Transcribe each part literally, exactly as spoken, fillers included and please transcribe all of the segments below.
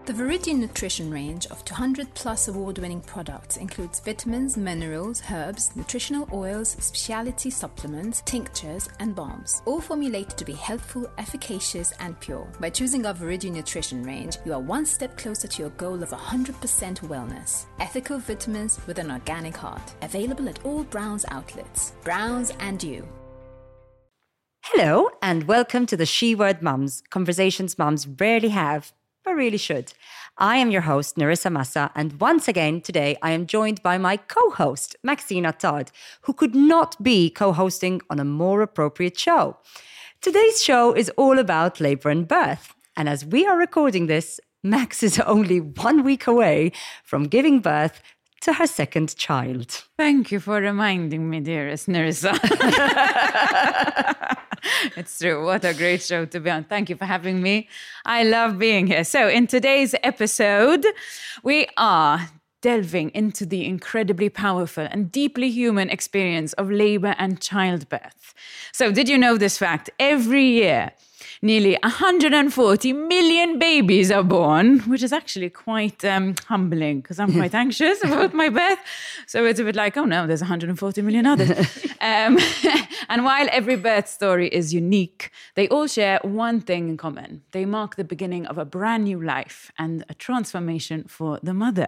The Viridian Nutrition range of two hundred plus award-winning products includes vitamins, minerals, herbs, nutritional oils, specialty supplements, tinctures, and balms, all formulated to be healthful, efficacious, and pure. By choosing our Viridian Nutrition range, you are one step closer to your goal of one hundred percent wellness. Ethical vitamins with an organic heart. Available at all Browns outlets. Browns and you. Hello, and welcome to the She Word Mums, conversations mums rarely have, but really should. I am your host, Nerissa Massa, and once again today I am joined by my co-host, Maxine Attard, who could not be co-hosting on a more appropriate show. Today's show is all about labour and birth, and as we are recording this, Max is only one week away from giving birth to her second child. Thank you for reminding me, dearest Nerissa. It's true. What a great show to be on. Thank you for having me. I love being here. So in today's episode, we are delving into the incredibly powerful and deeply human experience of labor and childbirth. So did you know this fact? Every year, nearly one hundred forty million babies are born, which is actually quite um, humbling because I'm quite anxious about my birth. So it's a bit like, oh no, there's one hundred forty million others. um, and while every birth story is unique, they all share one thing in common. They mark the beginning of a brand new life and a transformation for the mother.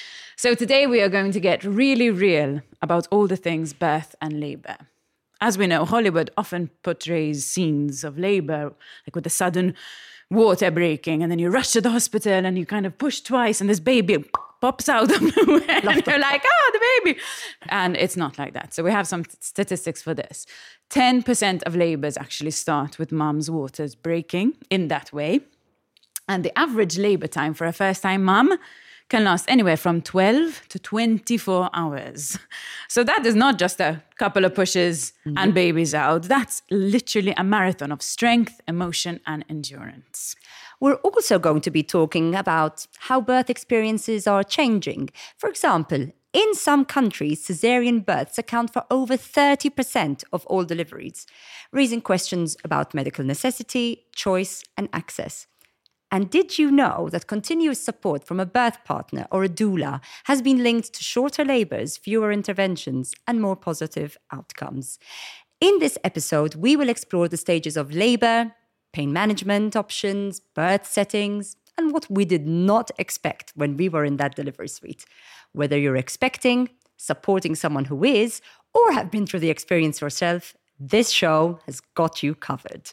So today we are going to get really real about all the things birth and labor. As we know, Hollywood often portrays scenes of labor, like with the sudden water breaking, and then you rush to the hospital and you kind of push twice and this baby pops out of nowhere. And you're like, oh, the baby. And it's not like that. So we have some statistics for this. ten percent of labors actually start with mom's waters breaking in that way. And the average labor time for a first-time mom can last anywhere from twelve to twenty-four hours. So that is not just a couple of pushes mm-hmm. and babies out. That's literally a marathon of strength, emotion, and endurance. We're also going to be talking about how birth experiences are changing. For example, in some countries, caesarean births account for over thirty percent of all deliveries, raising questions about medical necessity, choice, and access. And did you know that continuous support from a birth partner or a doula has been linked to shorter labours, fewer interventions, and more positive outcomes? In this episode, we will explore the stages of labour, pain management options, birth settings, and what we did not expect when we were in that delivery suite. Whether you're expecting, supporting someone who is, or have been through the experience yourself, this show has got you covered.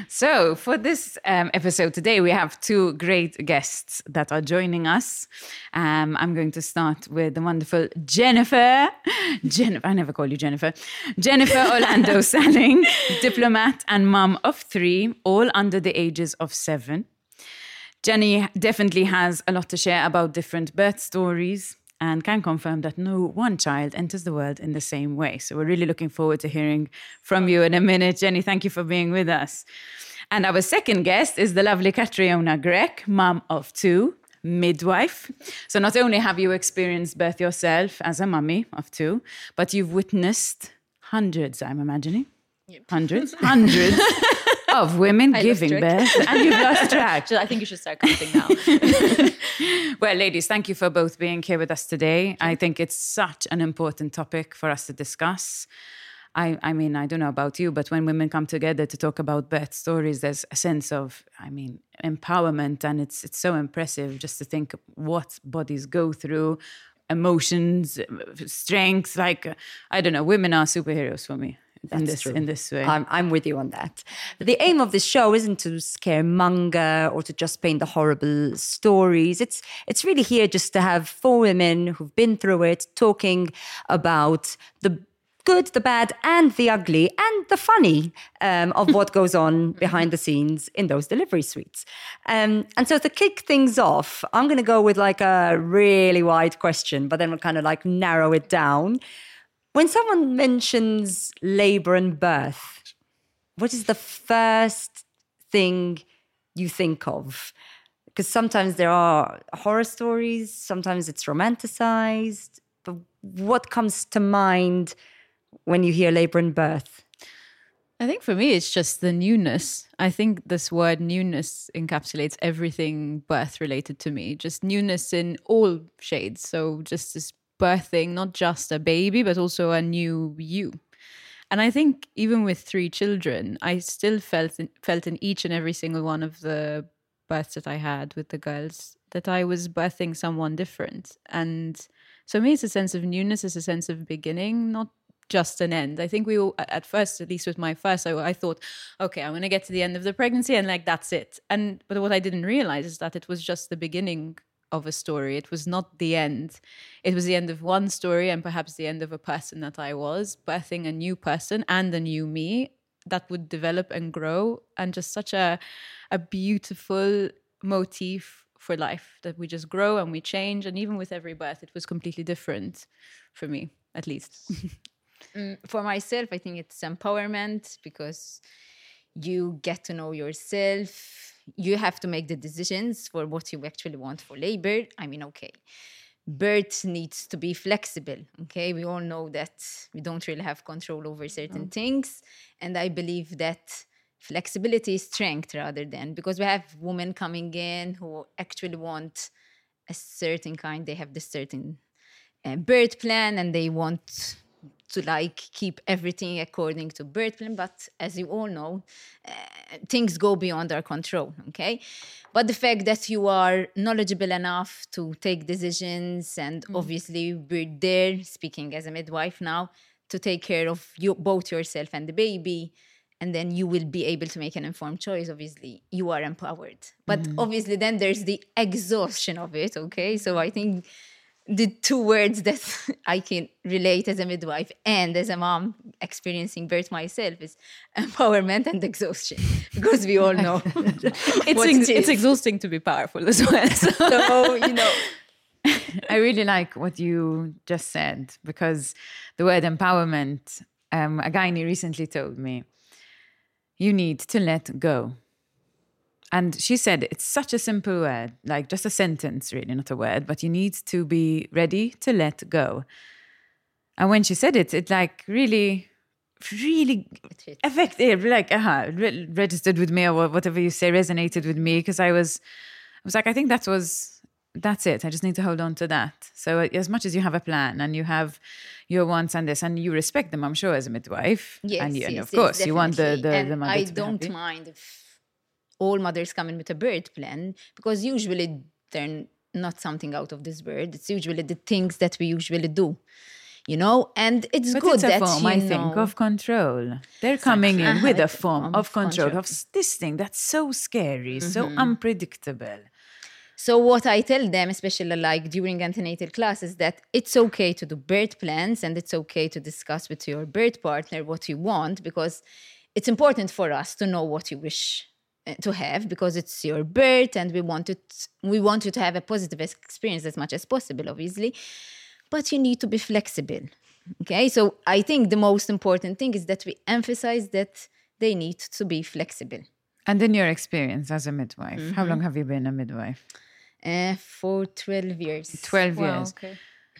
So for this um, episode today, we have two great guests that are joining us. Um, I'm going to start with the wonderful Jennifer. Jennifer, I never call you Jennifer. Jennifer Orlando Salling, diplomat and mum of three, all under the ages of seven. Jenny definitely has a lot to share about different birth stories, and can confirm that no one child enters the world in the same way. So we're really looking forward to hearing from you in a minute. Jenny, thank you for being with us. And our second guest is the lovely Catriona Grech, mum of two, midwife. So not only have you experienced birth yourself as a mummy of two, but you've witnessed hundreds, I'm imagining. Yep. Hundreds, hundreds of women I giving birth. And you've lost track. I think you should start counting now. Well, ladies, thank you for both being here with us today. I think it's such an important topic for us to discuss. I, I mean, I don't know about you, but when women come together to talk about birth stories, there's a sense of, I mean, empowerment. And it's it's so impressive just to think what bodies go through, emotions, strength. Like, I don't know, women are superheroes for me. That's in this true. in this way. I'm, I'm with you on that. The aim of this show isn't to scaremonger or to just paint the horrible stories. It's it's really here just to have four women who've been through it, talking about the good, the bad, and the ugly, and the funny um, of what goes on behind the scenes in those delivery suites. Um, and so to kick things off, I'm going to go with like a really wide question, but then we'll kind of like narrow it down. When someone mentions labour and birth, what is the first thing you think of? Because sometimes there are horror stories, sometimes it's romanticized. But what comes to mind when you hear labour and birth? I think for me, it's just the newness. I think this word newness encapsulates everything birth related to me. Just newness in all shades. So just this birthing, not just a baby, but also a new you. And I think even with three children, I still felt in, felt in each and every single one of the births that I had with the girls that I was birthing someone different. And so me, it's a sense of newness, it's a sense of beginning, not just an end. I think we all, at first, at least with my first, I, I thought, okay, I'm going to get to the end of the pregnancy and like, that's it. And but what I didn't realize is that it was just the beginning of a story. It was not the end. It was the end of one story and perhaps the end of a person that I was, birthing a new person and a new me that would develop and grow, and just such a, a beautiful motif for life, that we just grow and we change. And even with every birth, it was completely different for me, at least. Mm, for myself, I think it's empowerment, because you get to know yourself. You have to make the decisions for what you actually want for labor. I mean, okay, birth needs to be flexible. Okay, we all know that we don't really have control over certain oh. things. And I believe that flexibility is strength rather than, because we have women coming in who actually want a certain kind, they have this certain uh, birth plan and they want to like keep everything according to birth plan. But as you all know, uh, things go beyond our control, okay? But the fact that you are knowledgeable enough to take decisions, and mm. obviously we're there, speaking as a midwife now, to take care of you, both yourself and the baby, and then you will be able to make an informed choice. Obviously, you are empowered. But mm. obviously then there's the exhaustion of it, okay? So I think the two words that I can relate as a midwife and as a mom experiencing birth myself is empowerment and exhaustion, because we all know it's, ex- it's exhausting to be powerful as well. So, so you know, I really like what you just said, because the word empowerment, um, a gynae recently told me, you need to let go. And she said, it's such a simple word, like just a sentence, really, not a word, but you need to be ready to let go. And when she said it, it like really, really affected, like, uh-huh, re- registered with me, or whatever you say, resonated with me, because I was, I was like, I think that was, that's it. I just need to hold on to that. So as much as you have a plan and you have your wants and this, and you respect them, I'm sure, as a midwife. Yes, and, you, yes, and of yes, course, definitely. You want the, the, and the mother I to be don't happy. mind if all mothers come in with a birth plan, because usually they're not something out of this world. It's usually the things that we usually do, you know, and it's but good it's a that form, you I know, think, of control. They're coming in with a form of control, control. of this thing that's so scary, mm-hmm. so unpredictable. So what I tell them, especially like during antenatal class, is that it's okay to do birth plans, and it's okay to discuss with your birth partner what you want, because it's important for us to know what you wish to have, because it's your birth and we want it, we want you to have a positive experience as much as possible, obviously. But you need to be flexible. Okay, so I think the most important thing is that we emphasize that they need to be flexible. And in your experience as a midwife, mm-hmm. how long have you been a midwife? Uh, for twelve years. twelve wow, years. Okay.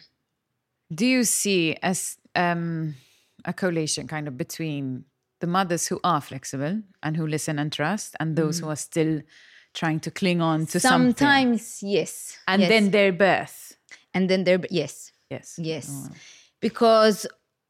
Do you see as um, a collation kind of between the mothers who are flexible and who listen and trust, and those mm-hmm. who are still trying to cling on to sometimes, something? Sometimes, yes. And yes. then their birth. And then their, yes. Yes. Yes. Oh. Because,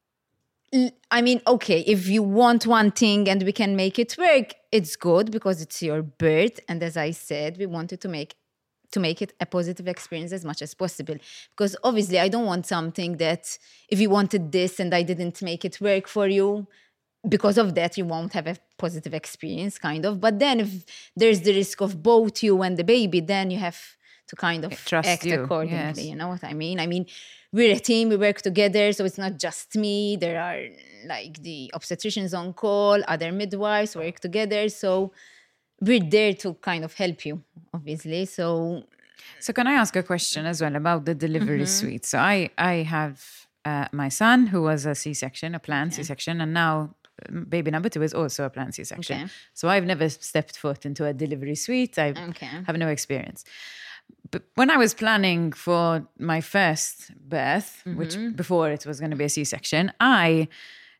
I mean, okay, if you want one thing and we can make it work, it's good, because it's your birth. And as I said, we wanted to make to make it a positive experience as much as possible. Because obviously I don't want something that if you wanted this and I didn't make it work for you, because of that you won't have a positive experience, kind of. But then if there's the risk of both you and the baby, then you have to kind of Trust act you. accordingly. Yes. You know what I mean? I mean, we're a team, we work together, so it's not just me. There are like the obstetricians on call, other midwives work together. So we're there to kind of help you, obviously. So, so can I ask a question as well about the delivery mm-hmm. suite? So I, I have uh, my son, who was a C-section, a planned okay. C-section, and now baby number two is also a planned C-section. Okay. So I've never stepped foot into a delivery suite. I okay. have no experience. But when I was planning for my first birth, mm-hmm. which before it was going to be a C-section, I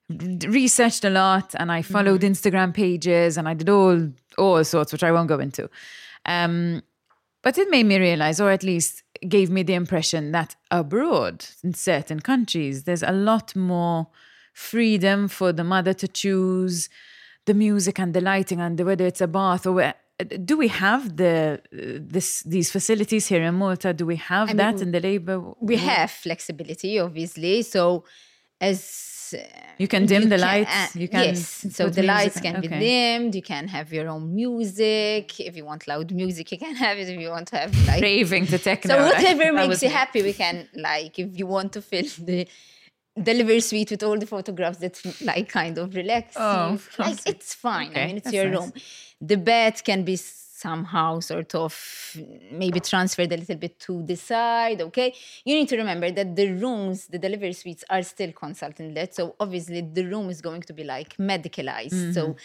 researched a lot, and I followed mm-hmm. Instagram pages, and I did all all sorts, which I won't go into. Um, but it made me realize, or at least gave me the impression, that abroad, in certain countries, there's a lot more freedom for the mother to choose the music and the lighting and the, whether it's a bath or where. Do we have the uh, this these facilities here in Malta? Do we have I that mean, in the labour? We have flexibility, obviously. So as uh, you can dim you the can, lights. Uh, you can yes. So the lights can okay. be dimmed. You can have your own music. If you want loud music, you can have it. If you want to have like raving to techno. So whatever right? makes you me. happy, we can like. If you want to fill the delivery suite with all the photographs that like kind of relax oh, you. Like it's fine. Okay, I mean, it's your nice. room. The bed can be somehow sort of maybe transferred a little bit to the side, okay? You need to remember that the rooms, the delivery suites are still consultant-led, so obviously the room is going to be like medicalized. Mm-hmm. So,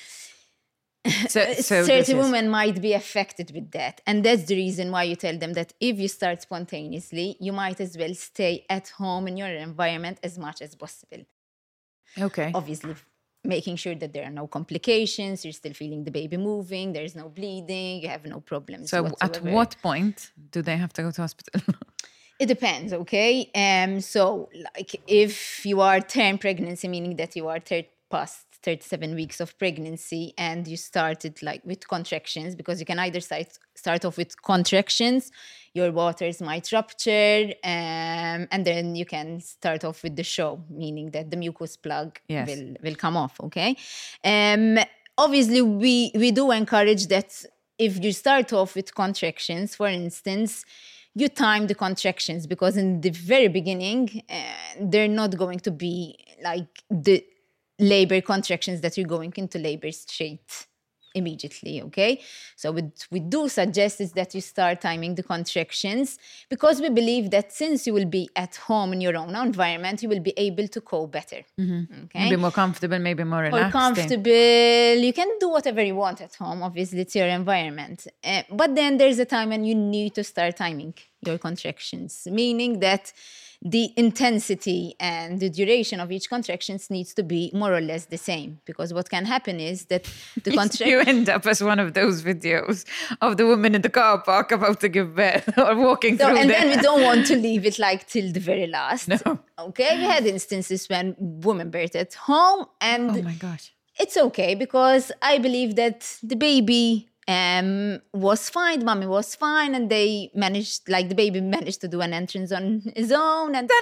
so, so certain women might be affected with that. And that's the reason why you tell them that if you start spontaneously, you might as well stay at home in your environment as much as possible. Okay. Obviously, making sure that there are no complications, you're still feeling the baby moving, there's no bleeding, you have no problems So whatsoever. At what point do they have to go to hospital? It depends, okay? Um, so like if you are term pregnancy, meaning that you are third past thirty-seven weeks of pregnancy and you started like with contractions, because you can either start, start off with contractions, your waters might rupture, um, and then you can start off with the show, meaning that the mucus plug yes. will, will come off, okay? Um, obviously, we, we do encourage that if you start off with contractions, for instance, you time the contractions, because in the very beginning, uh, they're not going to be like the labor contractions that you're going into labor straight immediately, okay? So what we do suggest is that you start timing the contractions, because we believe that since you will be at home in your own environment, you will be able to cope better, mm-hmm. okay? Maybe more comfortable, maybe more relaxed. More comfortable. You can do whatever you want at home, obviously it's your environment. Uh, but then there's a time when you need to start timing your contractions, meaning that the intensity and the duration of each contractions needs to be more or less the same, because what can happen is that the contraction... You end up as one of those videos of the woman in the car park about to give birth or walking so, through and there. then we don't want to leave it like till the very last. No. Okay, we had instances when women birthed at home, and oh my gosh, it's okay, because I believe that the baby... Um, was fine, mommy was fine, and they managed, like the baby managed to do an entrance on his own, and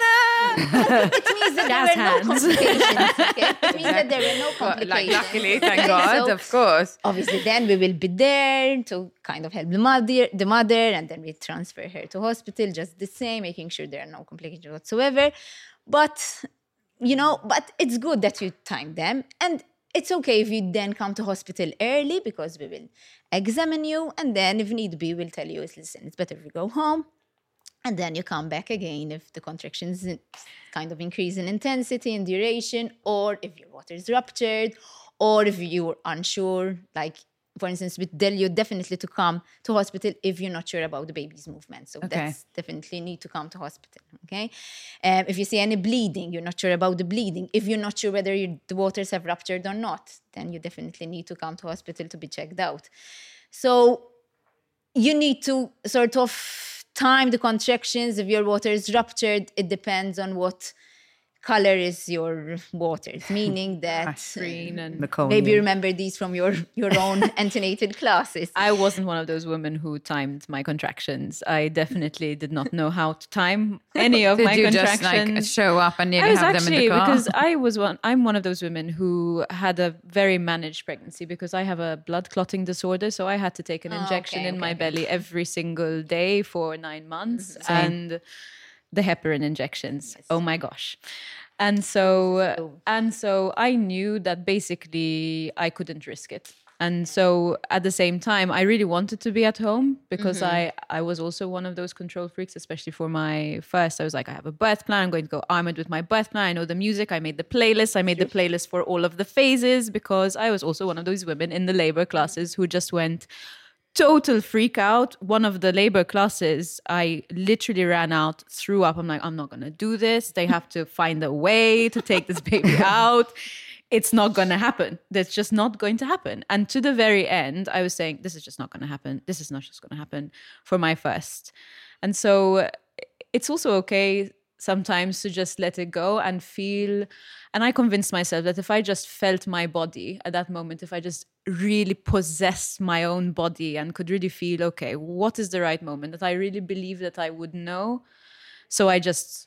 it means that there were no complications. Okay? It means that there were no complications. Like, luckily, thank God, so, of course. Obviously, then we will be there to kind of help the mother, the mother, and then we transfer her to hospital, just the same, making sure there are no complications whatsoever. But you know, but it's good that you time them, and it's okay if you then come to hospital early, because we will examine you, and then if need be, we'll tell you, listen, it's better if you go home, and then you come back again if the contractions kind of increase in intensity and duration, or if your water is ruptured, or if you're unsure, like, for instance, with Del, you definitely to come to hospital if you're not sure about the baby's movement. So okay. that's definitely need to come to hospital, okay? Um, if you see any bleeding, you're not sure about the bleeding. If you're not sure whether you, the waters have ruptured or not, then you definitely need to come to hospital to be checked out. So you need to sort of time the contractions. If your water is ruptured, it depends on what color is your waters, meaning that green and um, maybe you remember these from your, your own antenatal classes. I wasn't one of those women who timed my contractions. I definitely did not know how to time any of did my you contractions. Just like show up and nearly I was have actually, them in the car? because I was one. I'm one of those women who had a very managed pregnancy, because I have a blood clotting disorder. So I had to take an oh, injection okay, in okay, my okay. belly every single day for nine months, Mm-hmm. and the heparin injections. Yes. Oh my gosh. And so, and so I knew that basically I couldn't risk it. And so at the same time, I really wanted to be at home, because mm-hmm. I, I was also one of those control freaks, especially for my first. I was like, I have a birth plan. I'm going to go armored with my birth plan. I know the music. I made the playlist. I made the playlist for all of the phases, because I was also one of those women in the labor classes who just went total freak out. One of the labor classes, I literally ran out, threw up. I'm like, I'm not going to do this. They have to find a way to take this baby out. it's not going to happen. That's just not going to happen. And to the very end, I was saying, this is just not going to happen. This is not just going to happen for my first. And so it's also okay sometimes to just let it go and feel. And I convinced myself that if I just felt my body at that moment, if I just really possessed my own body and could really feel, okay, what is the right moment, that I really believe that I would know. So I just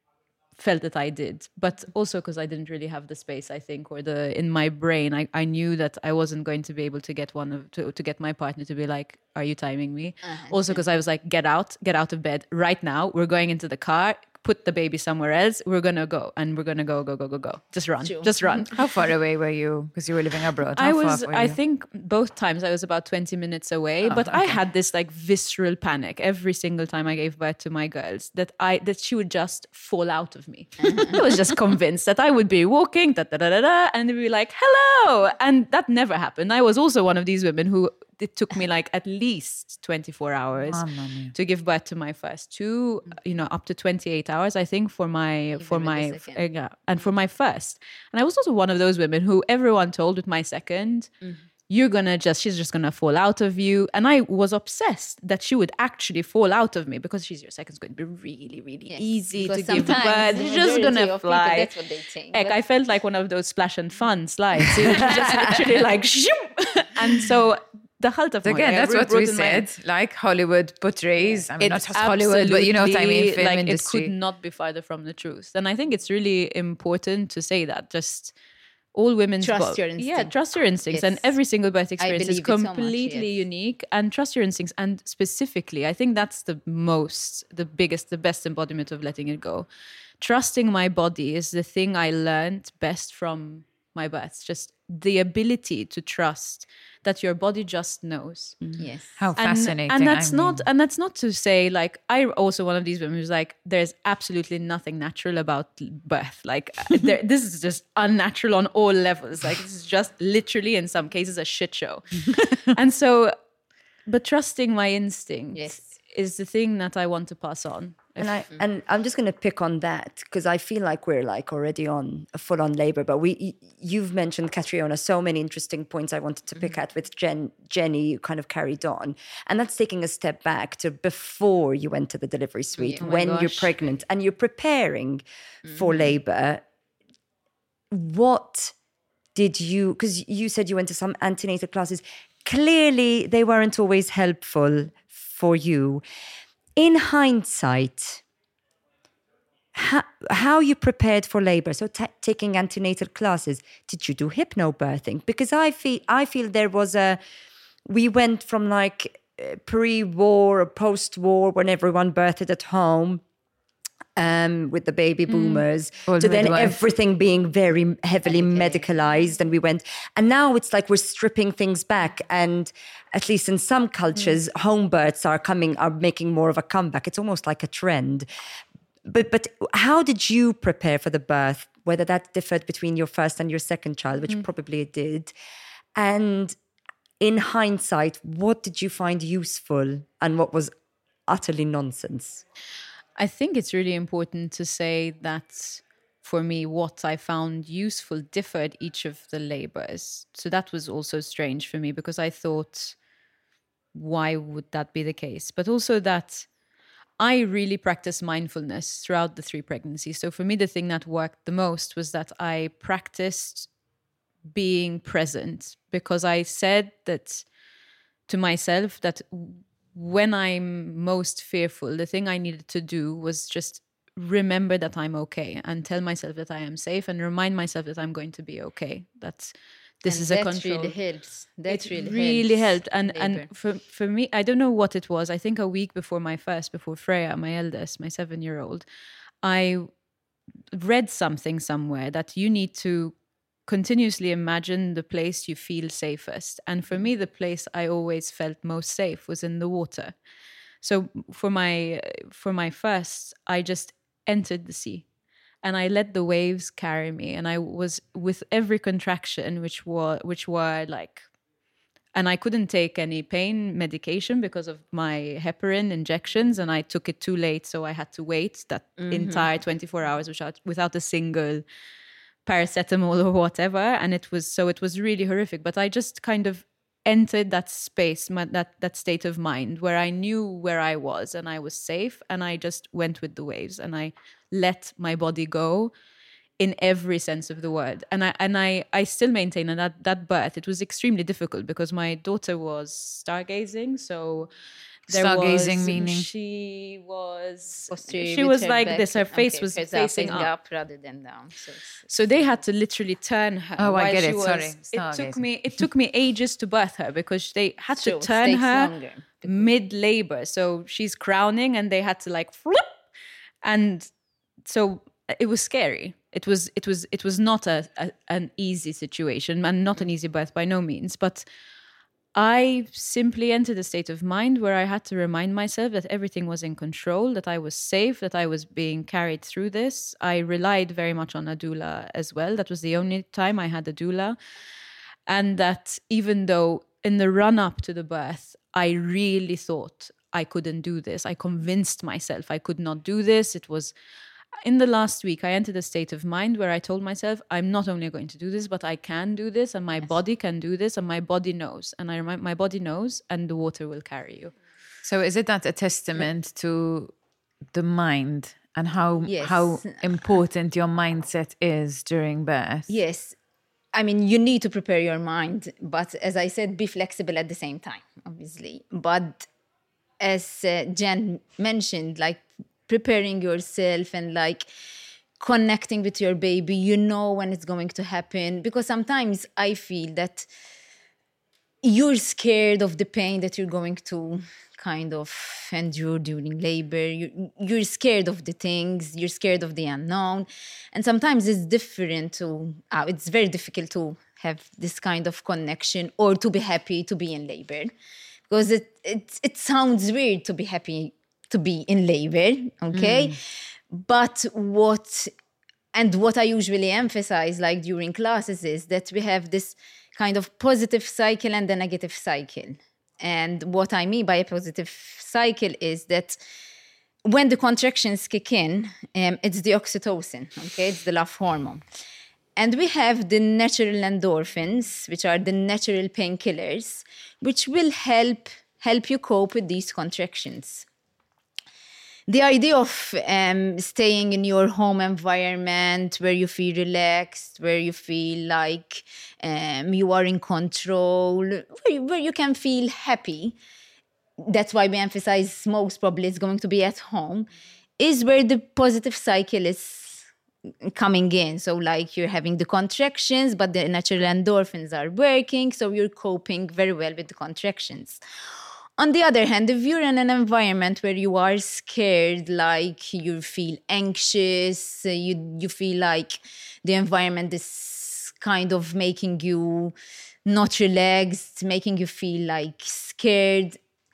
felt that I did, but also because I didn't really have the space, I think, or the in my brain, I, I knew that I wasn't going to be able to get one of to, to get my partner to be like, are you timing me? Uh-huh. Also because I was like, get out, get out of bed right now. We're going into the car. Put the baby somewhere else. We're gonna go, and we're gonna go, go, go, go, go. Just run, sure. just run. How far away were you? Because you were living abroad. How I was. Far were I you? think both times I was about twenty minutes away. Oh, but okay. I had this like visceral panic every single time I gave birth to my girls that I that she would just fall out of me. I was just convinced that I would be walking, da da da da da, and they'd be like, "Hello," and that never happened. I was also one of these women who. It took me like at least twenty-four hours oh, to give birth to my first two, you know, up to twenty-eight hours, I think, for my, Even for my, uh, yeah, and for my first. And I was also one of those women who everyone told with my second, mm-hmm. you're gonna just, she's just gonna fall out of you. And I was obsessed that she would actually fall out of me because she's your second's going to be really, really yes, easy to give birth. She's just gonna fly. That's what they think. Like, I felt like one of those splash and fun slides. It was just literally like, shoom! And so, the halt of again, that's what we said. My, like Hollywood portrays. I mean, not just Hollywood, but you know what I mean. Film like industry. It could not be farther from the truth. And I think it's really important to say that. Just all women's trust bo- your instincts. Yeah, trust your instincts. Yes. And every single birth experience is completely so much, yes. unique. And trust your instincts. And specifically, I think that's the most, the biggest, the best embodiment of letting it go. Trusting my body is the thing I learned best from my births. Just the ability to trust that your body just knows. Yes. How fascinating. And, and that's I not mean. and that's not to say like I'm also one of these women who's like there's absolutely nothing natural about birth. Like there, this is just unnatural on all levels. Like this is just literally in some cases a shit show. And so but trusting my instinct yes. is the thing that I want to pass on. And I and I'm just going to pick on that because I feel like we're like already on a full-on labor. But we, you've mentioned, Catriona, so many interesting points I wanted to pick mm-hmm. at with Jen, Jenny. You kind of carried on, and that's taking a step back to before you went to the delivery suite, yeah. oh when you're pregnant and you're preparing mm-hmm. for labor. What did you? Because you said you went to some antenatal classes. Clearly, they weren't always helpful for you. In hindsight, how, how you prepared for labor, so t- taking antenatal classes, did you do hypnobirthing? Because I feel, I feel there was a, we went from like pre-war or post-war when everyone birthed at home um, with the baby boomers mm. to then midwife. Everything being very heavily okay. medicalized. And we went, and now it's like we're stripping things back. And at least in some cultures, mm. home births are coming, are making more of a comeback. It's almost like a trend. But but how did you prepare for the birth? Whether that differed between your first and your second child, which mm. probably it did. And in hindsight, what did you find useful and what was utterly nonsense? I think it's really important to say that for me, what I found useful differed each of the labors. So that was also strange for me because I thought, why would that be the case? But also that I really practiced mindfulness throughout the three pregnancies. So for me, the thing that worked the most was that I practiced being present because I said that to myself that when I'm most fearful, the thing I needed to do was just remember that I'm okay and tell myself that I am safe and remind myself that I'm going to be okay. That's this and is that a control. Really helps. That it really, really helps helped. And and for for me, I don't know what it was. I think a week before my first, before Freya, my eldest, my seven-year-old, I read something somewhere that you need to continuously imagine the place you feel safest. And for me, the place I always felt most safe was in the water. So for my for my first, I just entered the sea and I let the waves carry me. And I was with every contraction, which were which were like, and I couldn't take any pain medication because of my heparin injections, and I took it too late, so I had to wait that mm-hmm. entire twenty-four hours without without a single paracetamol or whatever. And it was, so it was really horrific. But I just kind of entered that space, my, that, that state of mind where I knew where I was and I was safe. And I just went with the waves and I let my body go in every sense of the word. And I and I, I still maintain that, that that birth, it was extremely difficult because my daughter was stargazing. So there Stargazing was, meaning? She was, Posterior she with was her like back. this. Her face Okay, was face facing up, up. rather than down. So, it's- So they had to literally turn her. Oh, I while get she it. Was, Sorry. It took Stargazing. me. It took me ages to birth her because they had to True, it turn takes her longer. mid labor. So she's crowning, and they had to like flip, and so it was scary. It was. It was. It was not a, a an easy situation, and not an easy birth by no means. But I simply entered a state of mind where I had to remind myself that everything was in control, that I was safe, that I was being carried through this. I relied very much on a doula as well. That was the only time I had a doula. And that even though in the run up to the birth, I really thought I couldn't do this. I convinced myself I could not do this. It was in the last week, I entered a state of mind where I told myself, I'm not only going to do this, but I can do this, and my body can do this, and my body knows. And I remind my body knows, and the water will carry you. So is it not a testament to the mind and how Yes. how important your mindset is during birth? Yes. I mean, you need to prepare your mind, but as I said, be flexible at the same time, obviously. But as uh, Jen mentioned, like preparing yourself and like connecting with your baby, you know when it's going to happen. Because sometimes I feel that you're scared of the pain that you're going to kind of endure during labor. You, you're scared of the things, you're scared of the unknown. And sometimes it's different to, uh, it's very difficult to have this kind of connection or to be happy to be in labor. Because it, it, it sounds weird to be happy to be in labor, okay? Mm. But what, and what I usually emphasize like during classes is that we have this kind of positive cycle and a negative cycle. And what I mean by a positive cycle is that when the contractions kick in, um, it's the oxytocin, okay? It's the love hormone. And we have the natural endorphins, which are the natural painkillers, which will help help you cope with these contractions. The idea of um, staying in your home environment where you feel relaxed, where you feel like um, you are in control, where you, where you can feel happy, that's why we emphasize most probably it's going to be at home, is where the positive cycle is coming in. So like you're having the contractions, but the natural endorphins are working, so you're coping very well with the contractions. On the other hand, if you're in an environment where you are scared, like you feel anxious, you you feel like the environment is kind of making you not relaxed, making you feel like scared,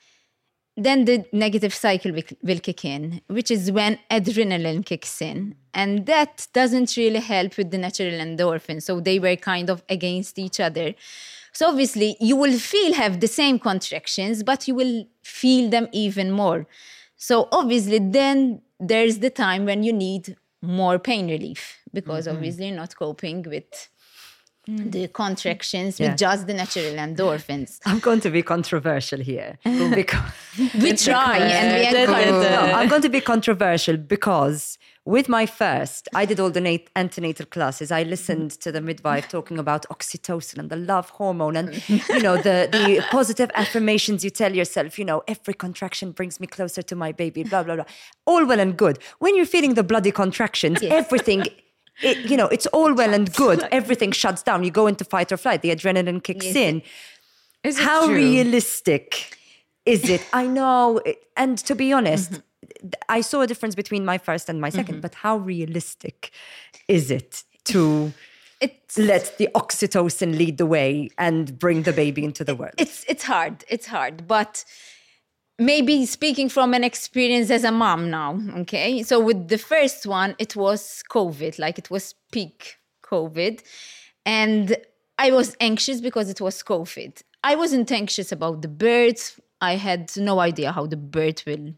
then the negative cycle will, will kick in, which is when adrenaline kicks in. And that doesn't really help with the natural endorphins. So they were kind of against each other. So obviously you will feel have the same contractions, but you will feel them even more. So obviously then there's the time when you need more pain relief, because mm-hmm. obviously you're not coping with mm. the contractions yeah. with just the natural endorphins. I'm going to be controversial here. Because we try and we encourage. No, I'm going to be controversial because with my first, I did all the nat- antenatal classes. I listened to the midwife talking about oxytocin and the love hormone and, you know, the, the positive affirmations you tell yourself, you know, every contraction brings me closer to my baby, blah, blah, blah. All well and good. When you're feeling the bloody contractions, yes. everything, it, you know, it's all well and good. Everything shuts down. You go into fight or flight. The adrenaline kicks yes. in. Is it How true? realistic is it? I know. And to be honest, mm-hmm. I saw a difference between my first and my second, mm-hmm. but how realistic is it to it's, let the oxytocin lead the way and bring the baby into the world? It's it's hard. It's hard. But maybe speaking from an experience as a mom now, okay? So with the first one, it was COVID, like it was peak COVID. And I was anxious because it was COVID. I wasn't anxious about the birth. I had no idea how the birth will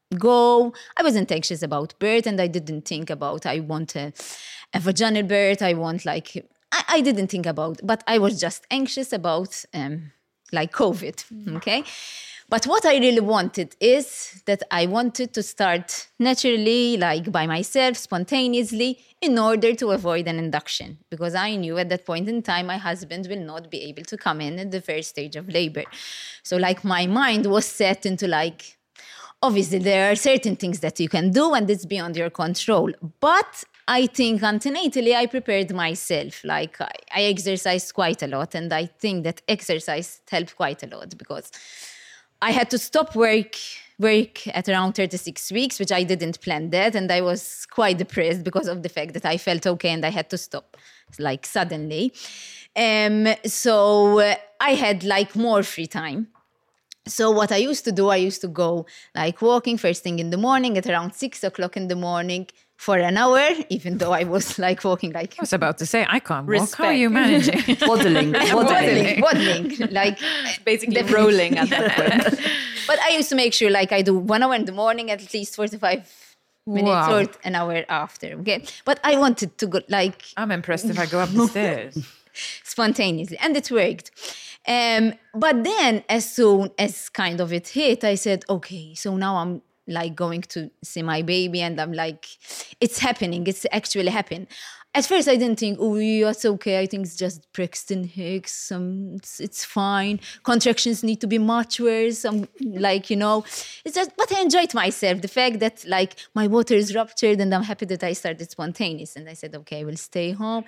go. I wasn't anxious about birth, and I didn't think about I want a, a vaginal birth. I want like I, I didn't think about, but I was just anxious about um, like COVID. Okay. But what I really wanted is that I wanted to start naturally, like by myself, spontaneously, in order to avoid an induction. Because I knew at that point in time, my husband will not be able to come in at the first stage of labor. So like my mind was set into like, obviously there are certain things that you can do and it's beyond your control. But I think antenatally, I prepared myself. Like I, I exercised quite a lot. And I think that exercise helped quite a lot because I had to stop work work at around thirty-six weeks, which I didn't plan that. And I was quite depressed because of the fact that I felt okay and I had to stop, like suddenly. Um, so uh, I had like more free time. So what I used to do, I used to go like walking first thing in the morning at around six o'clock in the morning for an hour, even though I was like walking like... I was about to say, I can't walk. Respect. How are you managing? Waddling, waddling. waddling, waddling, like Basically definitely. rolling at that point. But I used to make sure like I do one hour in the morning, at least forty-five minutes Wow. or an hour after, okay? But I wanted to go like I'm impressed if I go up the stairs. spontaneously, and it worked. Um, but then as soon as kind of it hit, I said, okay, so now I'm like going to see my baby and I'm like, it's happening, it's actually happening. At first I didn't think, oh, yeah, it's okay, I think it's just Braxton Hicks, um, it's, it's fine. Contractions need to be much worse, I'm like, you know, it's just, but I enjoyed myself. The fact that like my water is ruptured and I'm happy that I started spontaneous. And I said, okay, I will stay home.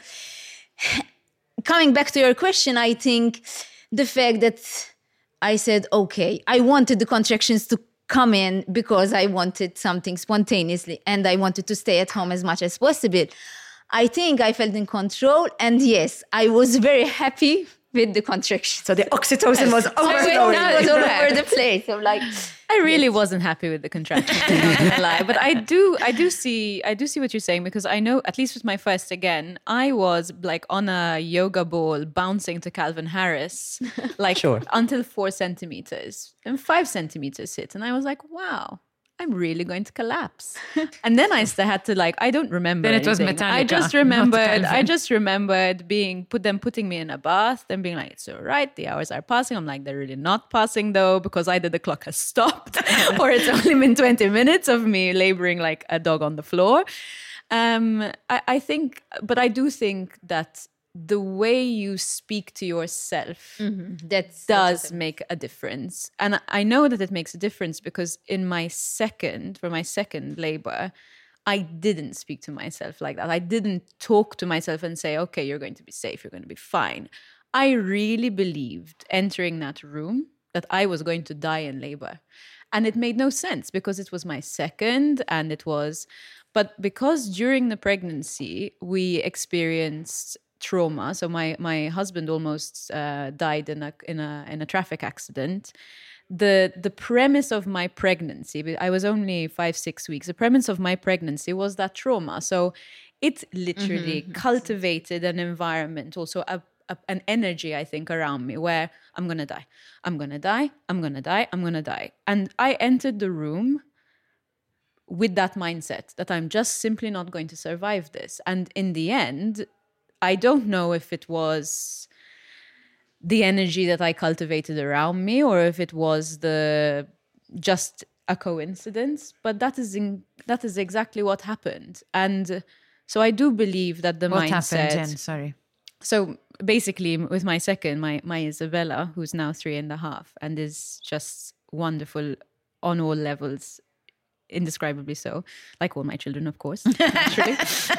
Coming back to your question, I think the fact that I said, okay, I wanted the contractions to come in because I wanted something spontaneously and I wanted to stay at home as much as possible. I think I felt in control, and yes, I was very happy with the contractions. So the oxytocin was So overflowing. it was all over the place. I'm like, I really wasn't happy with the contractions, I'm not gonna lie. But I do, I do see, I do see what you're saying, because I know, at least with my first again, I was like on a yoga ball bouncing to Calvin Harris, like Sure. until four centimeters, and five centimeters hit, and I was like, wow, I'm really going to collapse. And then I still had to like, I don't remember. Then it was anything. I Metallica, just not remembered, I Calvin. just remembered being put them putting me in a bath and being like, it's all right, the hours are passing. I'm like, they're really not passing though, because either the clock has stopped or it's only been twenty minutes of me laboring like a dog on the floor. Um, I, I think, but I do think that the way you speak to yourself that's does make a difference. And I know that it makes a difference because in my second, for my second labor, I didn't speak to myself like that. I didn't talk to myself and say, okay, you're going to be safe, you're going to be fine. I really believed entering that room that I was going to die in labor. And it made no sense because it was my second and it was, but because during the pregnancy, we experienced trauma. So my my husband almost uh, died in a in a in a traffic accident. The the premise of my pregnancy, I was only five six weeks. The premise of my pregnancy was that trauma. So it literally mm-hmm. cultivated an environment, also a, a, an energy, I think, around me where I'm gonna die, I'm gonna die, I'm gonna die, I'm gonna die. And I entered the room with that mindset that I'm just simply not going to survive this. And in the end, I don't know if it was the energy that I cultivated around me or if it was the just a coincidence, but that is in, that is exactly what happened. And so I do believe that the What mindset. happened, Jen? Sorry. So basically, with my second, my my Isabella, who's now three and a half, and is just wonderful on all levels. Indescribably so, like all my children, of course. Naturally.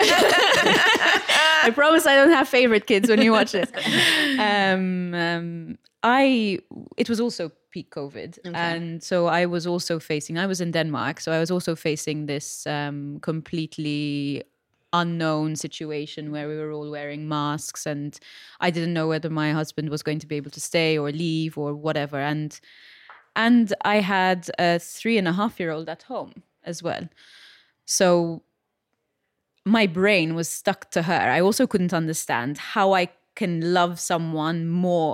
I promise I don't have favorite kids when you watch this. Um, um, I it was also peak COVID, okay. And so I was also facing. I was in Denmark, so I was also facing this um, completely unknown situation where we were all wearing masks, and I didn't know whether my husband was going to be able to stay or leave or whatever, and. And I had a three and a half year old at home as well. So my brain was stuck to her. I also couldn't understand how I can love someone more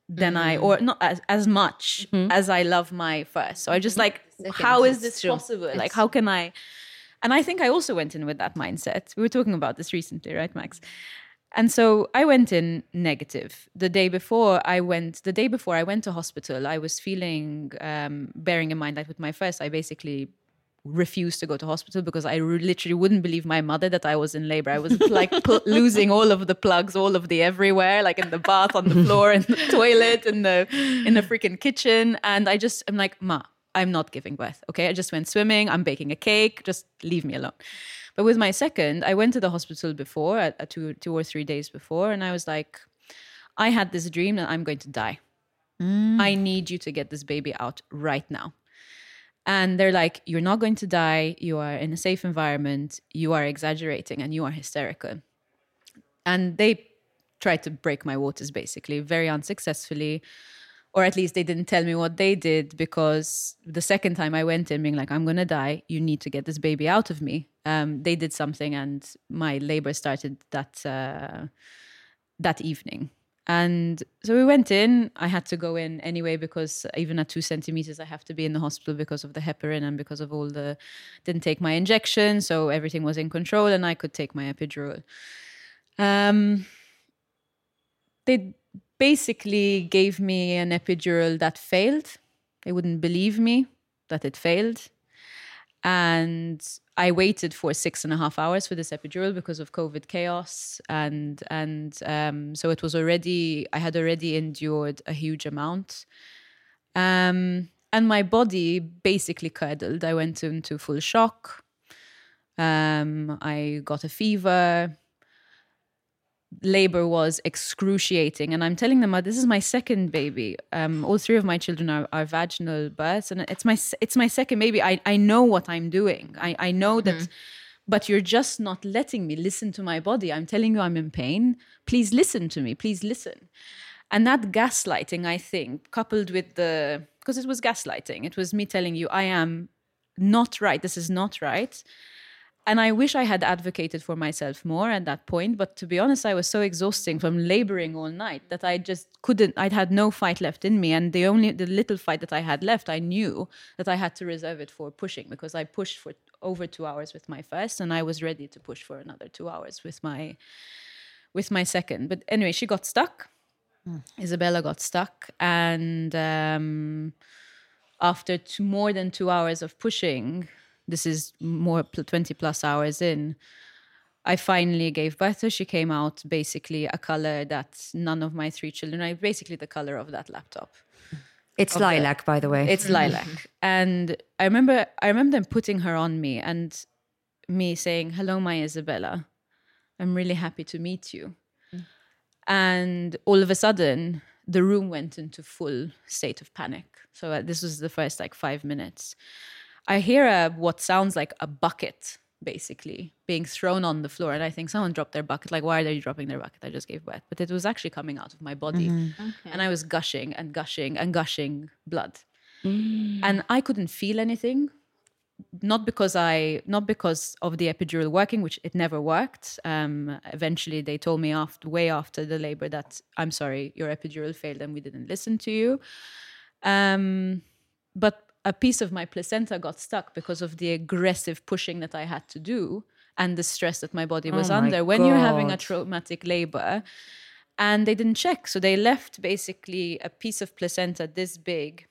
than I, or not as, as much as I love my first. So I just like, how is this possible? Like, how can I? And I think I also went in with that mindset. We were talking about this recently, right, Max? And so I went in negative. The day before I went, the day before I went to hospital, I was feeling, um, bearing in mind that with my first, I basically refused to go to hospital because I re- literally wouldn't believe my mother that I was in labor. I was like pl- losing all of the plugs, all of the everywhere, like in the bath, on the floor, in the toilet, in the in the freaking kitchen. And I just, I'm like, Ma, I'm not giving birth. Okay, I just went swimming. I'm baking a cake. Just leave me alone. But with my second, I went to the hospital before, at, at two, two or three days before, and I was like, I had this dream that I'm going to die. Mm. I need you to get this baby out right now. And they're like, you're not going to die. You are in a safe environment. You are exaggerating and you are hysterical. And they tried to break my waters, basically, very unsuccessfully. Or at least they didn't tell me what they did, because the second time I went in being like, I'm going to die. You need to get this baby out of me. Um, they did something and my labor started that uh, that evening. And so we went in. I had to go in anyway because even at two centimeters, I have to be in the hospital because of the heparin and because of all the, didn't take my injection. So everything was in control and I could take my epidural. Um, they basically gave me an epidural that failed. They wouldn't believe me that it failed. And I waited for six and a half hours for this epidural because of COVID chaos. And and um, so it was already, I had already endured a huge amount. Um, and my body basically curdled. I went into full shock. Um, I got a fever. Labor was excruciating. And I'm telling them, this is my second baby. Um, all three of my children are, are vaginal births. And it's my it's my second baby. I, I know what I'm doing. I, I know that, mm-hmm. But you're just not letting me listen to my body. I'm telling you I'm in pain. Please listen to me. Please listen. And that gaslighting, I think, coupled with the, because it was gaslighting. It was me telling you, I am not right. This is not right. And I wish I had advocated for myself more at that point. But to be honest, I was so exhausting from laboring all night that I just couldn't, I'd had no fight left in me. And the only, the little fight that I had left, I knew that I had to reserve it for pushing, because I pushed for over two hours with my first and I was ready to push for another two hours with my, with my second. But anyway, she got stuck. Mm. Isabella got stuck. And um, after two, more than two hours of pushing, this is more twenty plus hours in, I finally gave birth to her. She came out basically a color that none of my three children are, basically the color of that laptop. It's lilac, the, by the way. It's lilac. And I remember I remember them putting her on me and me saying, hello, my Isabella. I'm really happy to meet you. Mm. And all of a sudden, the room went into full state of panic. So uh, this was the first like five minutes. I hear a, what sounds like a bucket, basically, being thrown on the floor. And I think someone dropped their bucket. Like, why are they dropping their bucket? I just gave birth. But it was actually coming out of my body. Mm-hmm. Okay. And I was gushing and gushing and gushing blood. Mm. And I couldn't feel anything. Not because I, not because of the epidural working, which it never worked. Um, eventually, they told me after, way after the labor that, I'm sorry, your epidural failed and we didn't listen to you. Um, but a piece of my placenta got stuck because of the aggressive pushing that I had to do and the stress that my body was oh my under when God. You're having a traumatic labor. And they didn't check. So they left basically a piece of placenta this big.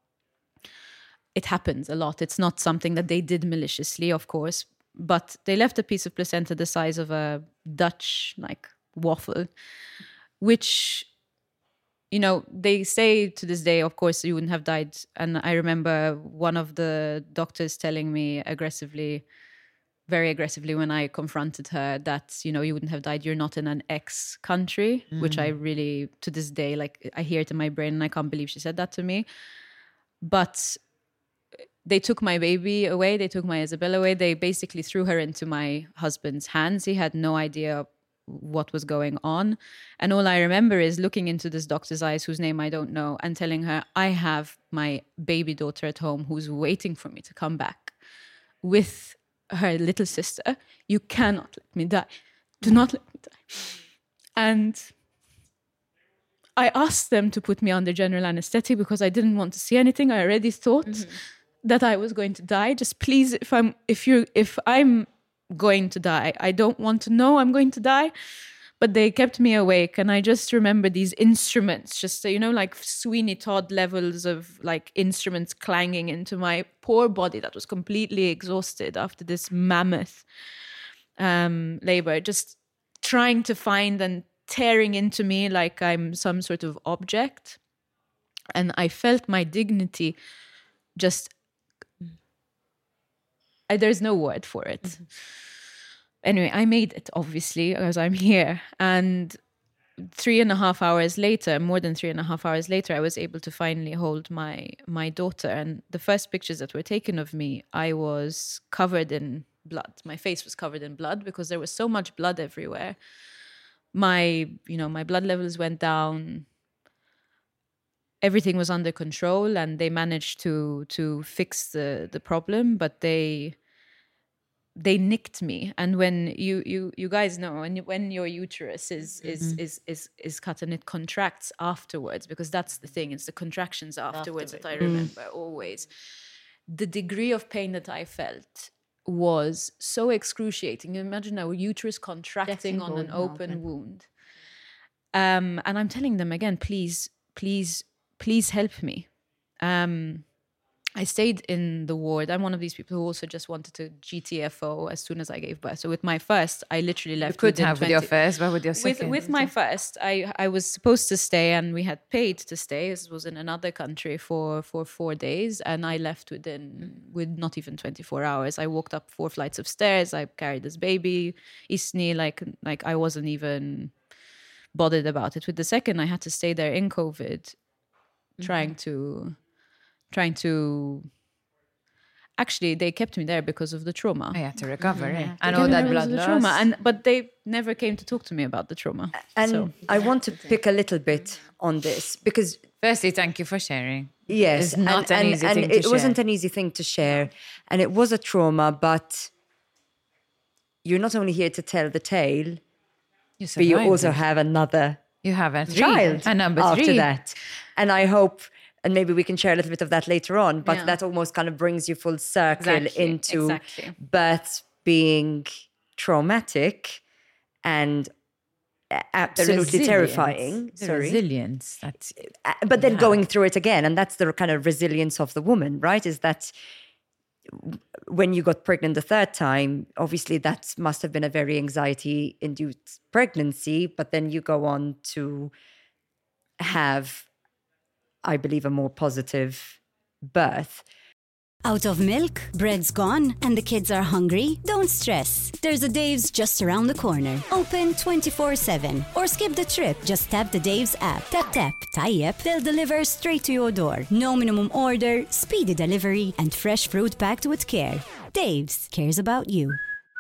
It happens a lot. It's not something that they did maliciously, of course. But they left a piece of placenta the size of a Dutch like waffle, which... You know, they say to this day, of course, you wouldn't have died. And I remember one of the doctors telling me aggressively, very aggressively when I confronted her that, you know, you wouldn't have died. You're not in an ex country, mm. which I really, to this day, like I hear it in my brain and I can't believe she said that to me. But they took my baby away. They took my Isabella away. They basically threw her into my husband's hands. He had no idea what was going on. And all I remember is looking into this doctor's eyes, whose name I don't know, and telling her, I have my baby daughter at home who's waiting for me to come back with her little sister. You cannot let me die. Do not let me die. And I asked them to put me under general anesthetic because I didn't want to see anything. I already thought mm-hmm. that I was going to die. Just please, if I'm if you if I'm going to die, I don't want to know I'm going to die. But they kept me awake, and I just remember these instruments, just, you know, like Sweeney Todd levels of like instruments clanging into my poor body that was completely exhausted after this mammoth um, labor, just trying to find and tearing into me like I'm some sort of object. And I felt my dignity just, I, there's no word for it. Mm-hmm. Anyway, I made it, obviously, because I'm here. And three and a half hours later, more than three and a half hours later, I was able to finally hold my my daughter. And the first pictures that were taken of me, I was covered in blood. My face was covered in blood because there was so much blood everywhere. My, you know, my blood levels went down. Everything was under control, and they managed to to fix the the problem, but they they nicked me. And when you you you guys know, when when your uterus is is mm-hmm. is is is cut and it contracts afterwards, because that's the thing, it's the contractions afterwards, afterwards. that I remember mm. always. The degree of pain that I felt was so excruciating. Imagine a uterus contracting on an open open. wound. Um, and I'm telling them again, please, please, please help me. Um, I stayed in the ward. I'm one of these people who also just wanted to G T F O as soon as I gave birth. So with my first, I literally left. You could have with your first, but with your second. With, with my first, I, I was supposed to stay, and we had paid to stay. This was in another country for, for four days, and I left within with not even twenty-four hours. I walked up four flights of stairs. I carried this baby, Isni, like like I wasn't even bothered about it. With the second, I had to stay there in COVID, mm-hmm. trying to. Trying to, actually, they kept me there because of the trauma. I had to recover, mm-hmm. yeah. And all that blood loss. Trauma, and but they never came to talk to me about the trauma. And so. I want to pick a little bit on this because, firstly, thank you for sharing. Yes, it's not and, an easy and, thing and to it share. wasn't an easy thing to share, and it was a trauma. But you're not only here to tell the tale, you but you also it. have another. You have a three, child a number after three. that, and I hope. And maybe we can share a little bit of that later on, but yeah. that almost kind of brings you full circle exactly, into exactly. birth being traumatic and absolutely terrifying. The Sorry. resilience. That's, but then yeah. going through it again, and that's the kind of resilience of the woman, right? Is that when you got pregnant the third time, obviously that must have been a very anxiety-induced pregnancy, but then you go on to have, I believe, a more positive birth. Out of milk, bread's gone, and the kids are hungry? Don't stress. There's a Dave's just around the corner. Open twenty-four seven. Or skip the trip. Just tap the Dave's app. Tap tap. Tayyip. They'll deliver straight to your door. No minimum order, speedy delivery, and fresh fruit packed with care. Dave's cares about you.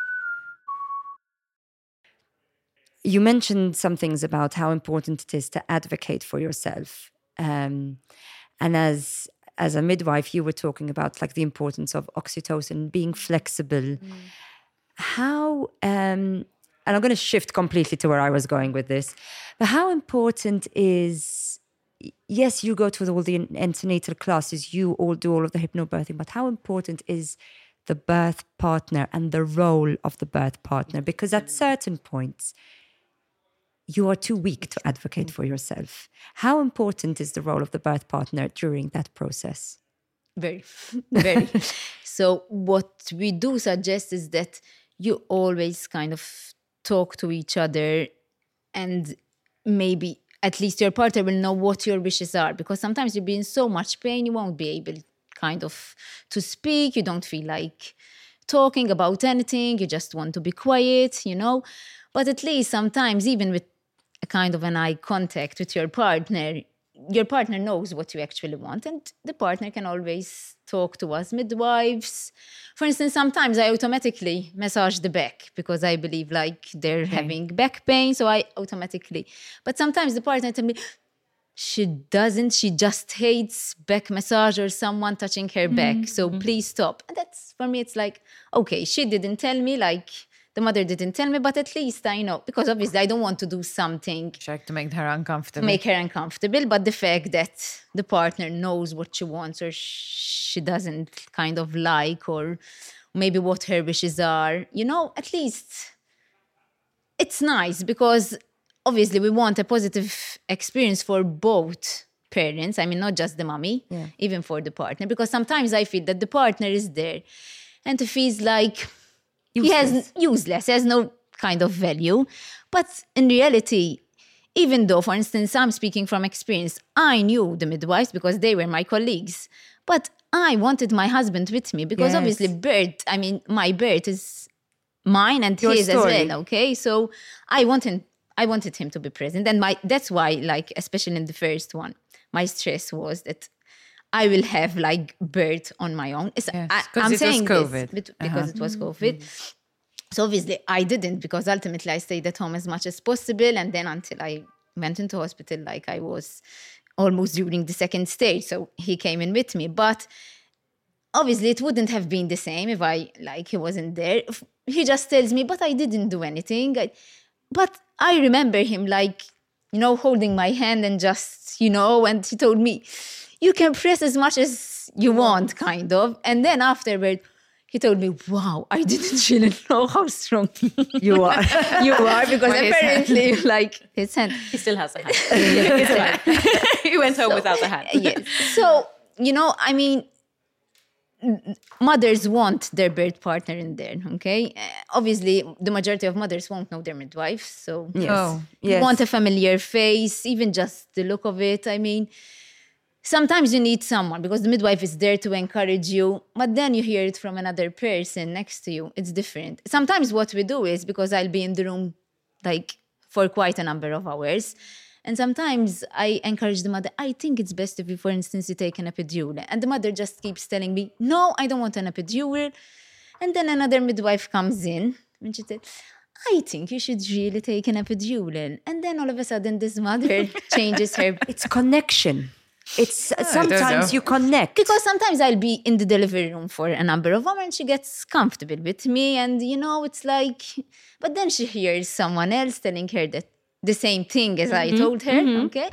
You mentioned some things about how important it is to advocate for yourself. Um, and as as a midwife, you were talking about like the importance of oxytocin, being flexible. Mm. How, um, and I'm going to shift completely to where I was going with this, but how important is, yes, you go to all the antenatal classes, you all do all of the hypnobirthing, but how important is the birth partner and the role of the birth partner? Because at certain points, you are too weak to advocate for yourself. How important is the role of the birth partner during that process? Very, very. So what we do suggest is that you always kind of talk to each other, and maybe at least your partner will know what your wishes are, because sometimes you'll be in so much pain, you won't be able kind of to speak, you don't feel like talking about anything, you just want to be quiet, you know. But at least sometimes, even with a kind of an eye contact with your partner, your partner knows what you actually want, and the partner can always talk to us midwives. For instance, sometimes I automatically massage the back because I believe like they're okay. having back pain, so I automatically. But sometimes the partner tells me, she doesn't, she just hates back massage or someone touching her back, mm-hmm. so please stop. And that's, for me, it's like, okay, she didn't tell me, like, The mother didn't tell me, but at least I know, because obviously I don't want to do something Check to make her uncomfortable. make her uncomfortable, but the fact that the partner knows what she wants or she doesn't kind of like, or maybe what her wishes are, you know, at least it's nice, because obviously we want a positive experience for both parents. I mean, not just the mommy, even for the partner, because sometimes I feel that the partner is there and he feels like he has useless, he has no kind of value. But in reality, even though, for instance, I'm speaking from experience, I knew the midwives because they were my colleagues, but I wanted my husband with me because Yes. obviously birth, I mean, my birth is mine and Your his story. as well, okay? So I wanted I wanted him to be present. And my that's why, like, especially in the first one, my stress was that I will have like birth on my own. It's, Yes, I, 'cause I'm it was saying COVID. this bet- because Uh-huh. it was COVID. So obviously I didn't, because ultimately I stayed at home as much as possible. And then until I went into hospital, like I was almost during the second stage. So he came in with me. But obviously it wouldn't have been the same if I, like, he wasn't there. F- He just tells me, but I didn't do anything. I, but I remember him, like, you know, holding my hand and just, you know, and he told me, you can press as much as you want, kind of. And then afterward, he told me, wow, I didn't really know how strong you are. you are, because When his hand- apparently, like, his hand. He still has a hand. It's fine. He went home without the hand. Yes. So, you know, I mean, mothers want their birth partner in there, okay? Uh, obviously, the majority of mothers won't know their midwife, so Yes. Oh, you yes. want a familiar face, even just the look of it. I mean, sometimes you need someone because the midwife is there to encourage you, but then you hear it from another person next to you. It's different. Sometimes what we do is, because I'll be in the room like for quite a number of hours, and sometimes I encourage the mother, I think it's best if you, for instance, you take an epidural. And the mother just keeps telling me, no, I don't want an epidural. And then another midwife comes in and she said, I think you should really take an epidural. And then all of a sudden this mother changes her. It's connection. It's don't sometimes know. you connect. Because sometimes I'll be in the delivery room for a number of hours and she gets comfortable with me. And, you know, it's like, but then she hears someone else telling her that the same thing as I told her, okay?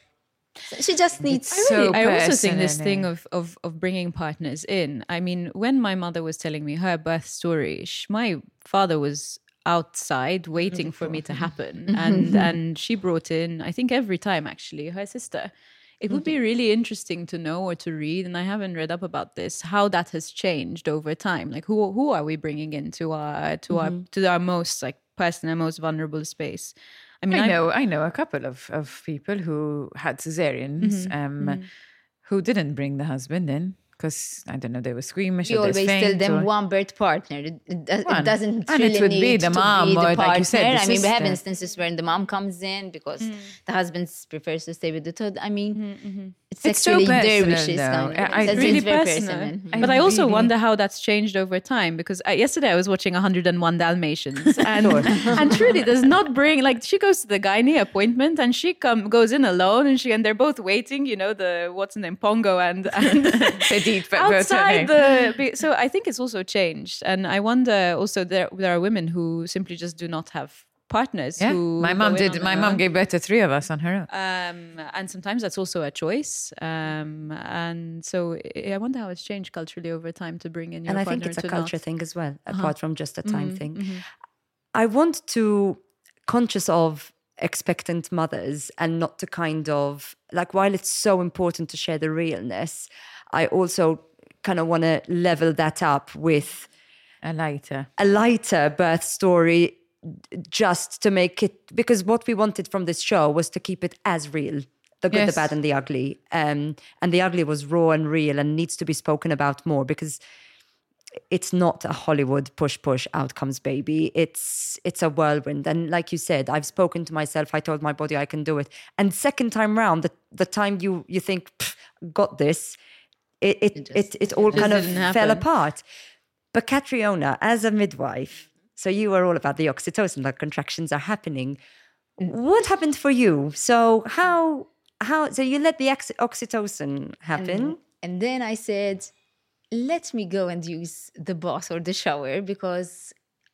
So she just needs... So I also think this personally. thing of, of of bringing partners in. I mean, when my mother was telling me her birth story, sh- my father was outside waiting for me to happen, and and she brought in, I think every time actually, her sister. It would be really interesting to know or to read, and I haven't read up about this, how that has changed over time. Like who who are we bringing into our to our to our most like personal, most vulnerable space? I mean, I I'm- know, I know a couple of, of people who had cesareans, Mm-hmm. um, who didn't bring the husband in because I don't know, they were squeamish. You or always they tell faint them or- one birth partner. It, it, does- it One. doesn't And it really would be need the to mom be the or, partner. like you said, the I mean, we have sister. instances where the mom comes in because the husband prefers to stay with the third. I mean, it's, It's so actually their personal, wishes. though. Kind of. I- I It's really very personal. personal. But I also really- wonder how that's changed over time, because I, yesterday I was watching one hundred and one Dalmatians, and and truly does not bring, like, she goes to the gynae appointment and she come goes in alone, and she and they're both waiting, you know, the what's the name, Pongo and, and Petite, but outside personal. the be- so I think it's also changed, and I wonder also there there are women who simply just do not have partners. Yeah, who my go mom in did. on My their mom own. gave birth to three of us on her own. Um, and sometimes that's also a choice. Um, and so I I wonder how it's changed culturally over time to bring in your And I partner think it's a to culture not. thing as well, apart from just a time thing. I want to, conscious of expectant mothers and not to kind of, like, while it's so important to share the realness, I also kind of want to level that up with A lighter. a lighter birth story, just to make it, because what we wanted from this show was to keep it as real, the good, Yes. the bad, and the ugly. Um, and the ugly was raw and real and needs to be spoken about more, because it's not a Hollywood push push outcomes baby. It's it's a whirlwind. And like you said, I've spoken to myself. I told my body I can do it. And second time round, the, the time you you think, "Pff, got this, it it it, it, all kind of didn't fell happen. apart. But Catriona, as a midwife, so you were all about the oxytocin, like contractions are happening. What happened for you? So how how so you let the oxy- oxytocin happen? And then I said, let me go and use the bath or the shower, because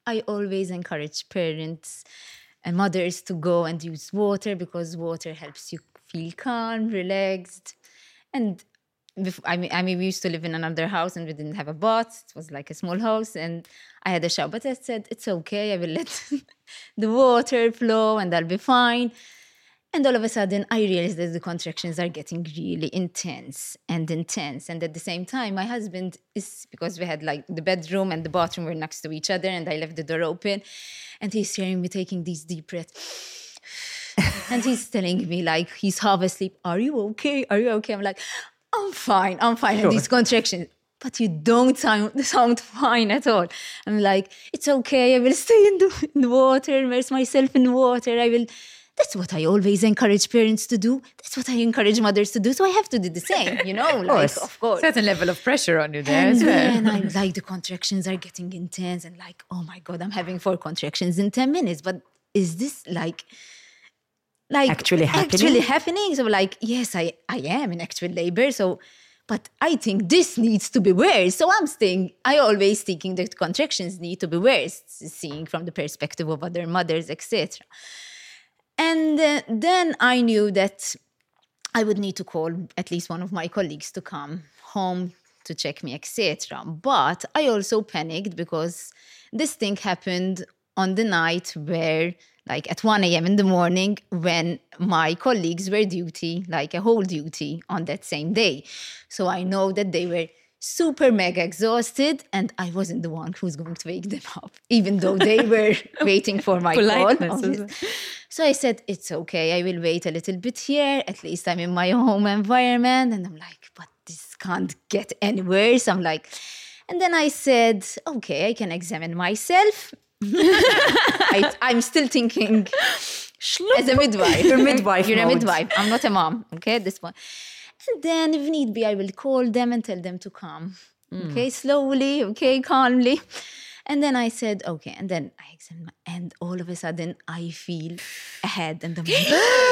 I always encourage parents and mothers to go and use water because water helps you feel calm, relaxed. And before, I mean, I mean, we used to live in another house and we didn't have a bath. It was like a small house and I had a shower. But I said, it's okay. I will let the water flow and I'll be fine. And all of a sudden, I realized that the contractions are getting really intense and intense. And at the same time, my husband is, because we had like the bedroom and the bathroom were next to each other and I left the door open. And he's hearing me taking these deep breaths. And he's telling me like, he's half asleep. Are you okay? Are you okay? I'm like, I'm fine. I'm fine. Sure. And these contractions, but you don't sound, sound fine at all. I'm like, it's okay. I will stay in the, in the water, immerse myself in the water. I will... That's what I always encourage parents to do. That's what I encourage mothers to do. So I have to do the same, you know? Of course. Like, of course. Certain level of pressure on you there And as well. then I'm like, the contractions are getting intense and like, oh my God, I'm having four contractions in ten minutes. But is this like... like Actually happening? Actually happening? So like, yes, I, I am in actual labor. So, but I think this needs to be worse. So I'm staying, I always thinking that contractions need to be worse, seeing from the perspective of other mothers, et cetera. And uh, then I knew that I would need to call at least one of my colleagues to come home to check me, et cetera. But I also panicked because this thing happened on the night where, like at one a.m. in the morning, when my colleagues were duty, like a whole duty on that same day. So I know that they were super mega exhausted and I wasn't the one who's going to wake them up, even though they were waiting for my call. So I said, it's okay, I will wait a little bit here. At least I'm in my home environment. And I'm like, but this can't get any worse. I'm like, and then I said, okay, I can examine myself. I, I'm still thinking as a midwife. You're midwife You're mode. a midwife. I'm not a mom, okay, at this point. And then if need be, I will call them and tell them to come. Mm. Okay, slowly, okay, calmly. And then I said, okay. And then I examined my, and all of a sudden I feel a head and I'm like,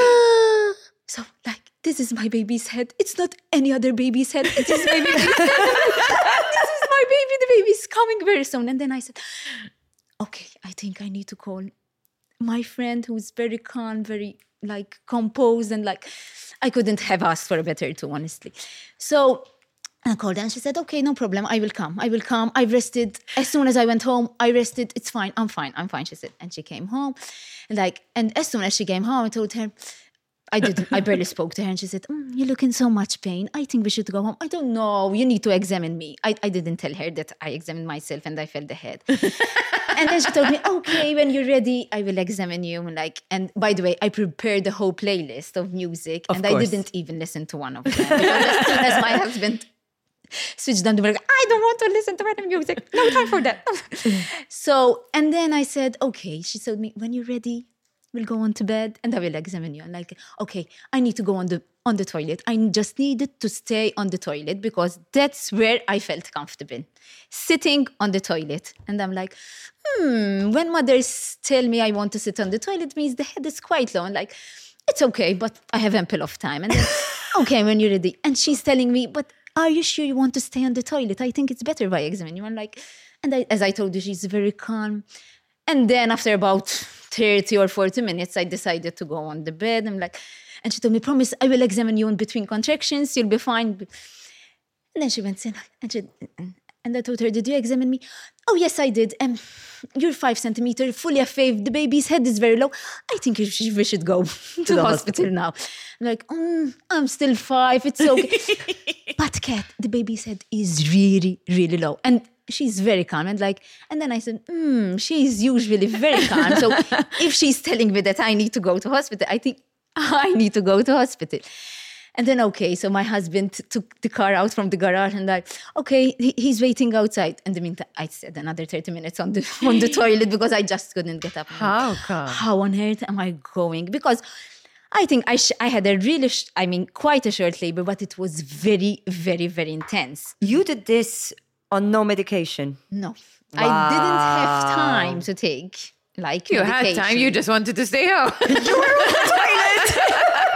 so like, this is my baby's head. It's not any other baby's head. It is my baby's head. This is my baby. The baby's coming very soon. And then I said, okay, I think I need to call my friend who's very calm, very like composed and like, I couldn't have asked for a better too, honestly. So I called her and she said, okay, no problem. I will come. I will come. I rested. As soon as I went home, I rested. It's fine. I'm fine. I'm fine, she said. And she came home. And like, and as soon as she came home, I told her, I didn't, I barely spoke to her. And she said, mm, you look in so much pain. I think we should go home. I don't know. You need to examine me. I, I didn't tell her that I examined myself and I felt the head. And then she told me, okay, when you're ready, I will examine you. And like, and by the way, I prepared the whole playlist of music. Of and course. I didn't even listen to one of them. Because as soon as my husband switched on the music, I don't want to listen to any music. No time for that. So, and then I said, okay. She told me, when you're ready, we'll go on to bed and I will examine you. And like, okay, I need to go on the on the toilet. I just needed to stay on the toilet because that's where I felt comfortable. Sitting on the toilet. And I'm like, hmm, when mothers tell me I want to sit on the toilet, means the head is quite low. And like, it's okay, but I have ample of time. And then, okay, when you're ready. And she's telling me, but are you sure you want to stay on the toilet? I think it's better if I examine you. And like, and I, as I told you, she's very calm. And then after about thirty or forty minutes, I decided to go on the bed. I'm like, and she told me, promise, I will examine you in between contractions. You'll be fine. And then she went in and she, and I told her, did you examine me? Oh, yes, I did. Um, you're five centimeters, fully affave. The baby's head is very low. I think we should, we should go to, to the hospital, hospital now. I'm like, mm, I'm still five. It's okay. But Kat, the baby's head is really, really low. And she's very calm. And like, and then I said, hmm, she's usually very calm. So if she's telling me that I need to go to hospital, I think I need to go to hospital. And then, okay, so my husband took the car out from the garage and like, okay, he, he's waiting outside. And the meantime, I said another thirty minutes on the on the toilet because I just couldn't get up. How come? How on earth am I going? Because I think I sh- I had a really, sh- I mean, quite a short labor, but it was very, very, very intense. You did this on no medication? No. Wow. I didn't have time to take, like, You medication. had time, you just wanted to stay home. You were on the toilet!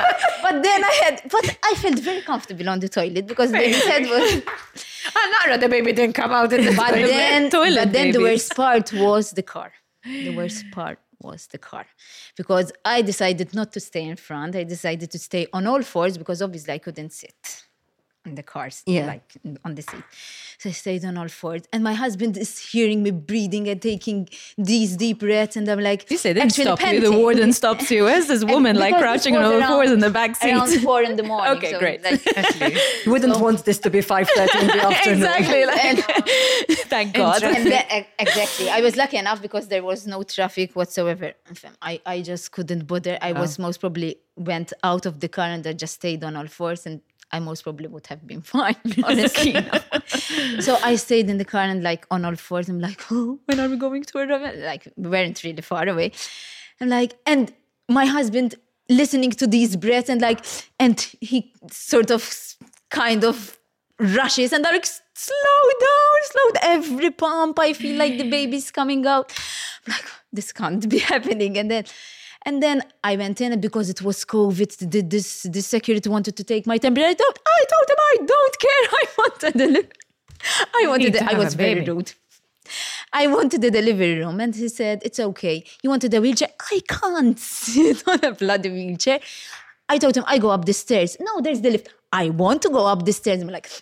but then I had, but I felt very comfortable on the toilet because the baby's head was. And now the baby didn't come out in the But toilet. then, Toilet but then the babies. worst part was the car. The worst part was the car. Because I decided not to stay in front. I decided to stay on all fours because obviously I couldn't sit in the cars, Yeah. like on the seat. So I stayed on all fours. And my husband is hearing me breathing and taking these deep breaths. And I'm like, You say they didn't actually stop you. The panting. warden stops you. Where's this woman like Because crouching it on was all around- fours in the back seat? Around four in the morning. Okay, so great. Like, You wouldn't want this to be five thirty in the afternoon. Exactly. Like, thank God. and then, e- exactly. I was lucky enough because there was no traffic whatsoever. I, I just couldn't bother. I was most probably went out of the car and I just stayed on all fours and I most probably would have been fine, honestly. So I stayed in the car and like on all fours. I'm like, oh, when are we going to a Like, we weren't really far away. I'm like, and my husband listening to these breaths and like, and he sort of kind of rushes and they're like, slow down, slow down. Every pump, I feel like the baby's coming out. I'm like, this can't be happening. And then, and then I went in and because it was COVID, the, this, the security wanted to take my temperature. I told, I told him I don't care. I wanted the, I wanted need the, to I have was a very baby. rude. I wanted the delivery room and he said, it's okay. You wanted a wheelchair? I can't sit on a bloody wheelchair. I told him, I go up the stairs. No, there's the lift. I want to go up the stairs. I'm like,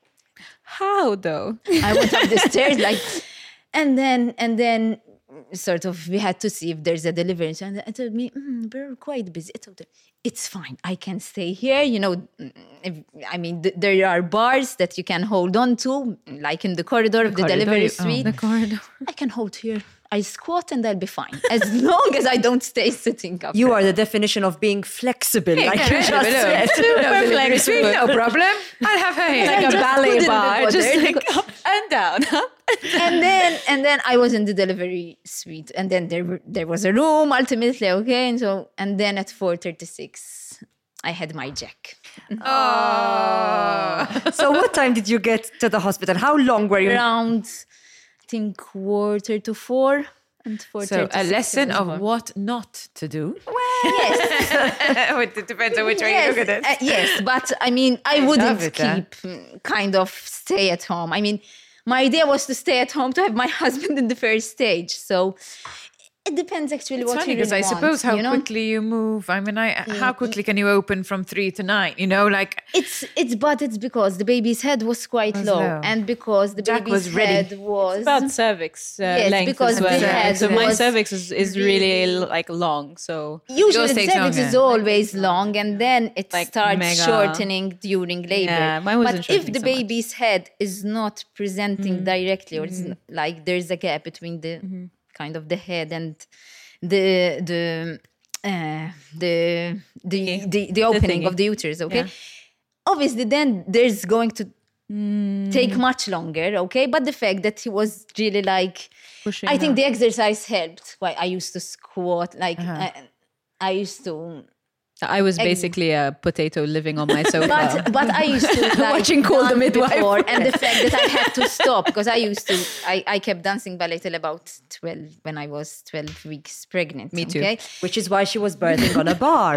How though? I went up the stairs, like, and then, and then sort of we had to see if there's a delivery. And I told me, mm, we're quite busy. I told her, it's fine. I can stay here. You know, mm, if, I mean, th- there are bars that you can hold on to, like in the corridor of the corridor, delivery you- oh, suite. The corridor. I can hold here. I squat and I'll be fine. As long as I don't stay sitting up. You are the definition of being flexible, like you just said. Super flexible, no problem. I'll have her here. Like a just ballet couldn't be bar, just bothered like because- up and down. Up and down. and then and then I was in the delivery suite, and then there were, there was a room ultimately, okay, and so and then at four thirty six, I had my jack. So what time did you get to the hospital? How long were you? Around, I think quarter to four and four. So a lesson of what not to do. Yes, It depends on which way yes, you look at it. uh, yes, but I mean, I wouldn't love it, huh? keep mm, kind of stay at home. I mean, my idea was to stay at home to have my husband in the first stage. So it depends actually It's what funny you because really I want, suppose how you know? quickly you move. I mean, I how quickly can you open from three to nine? You know, like It's it's but it's because the baby's head was quite Was low, low. and because the Jack baby's was ready. head was About cervix uh, Yes, length because as well. the head So my was cervix is, is really like long. So usually Yours the takes cervix is longer. always long, and then it Like starts mega- shortening during labor. Yeah, mine wasn't but if shortening the so much. baby's head is not presenting directly, or it's n- like there's a gap between the kind of the head and the the uh, the the the, the opening thingy. of the uterus, okay, Yeah. obviously then there's going to take much longer, okay, but the fact that he was really like Pushing I think her. the exercise helped. Why I used to squat, like I, I used to, I was basically a potato living on my sofa. but but I used to like, Watching Call the dance Midwife. before, and the fact that I had to stop because I used to, I, I kept dancing ballet till about twelve when I was twelve weeks pregnant. Me too. Okay? Which is why she was birthing on a bar.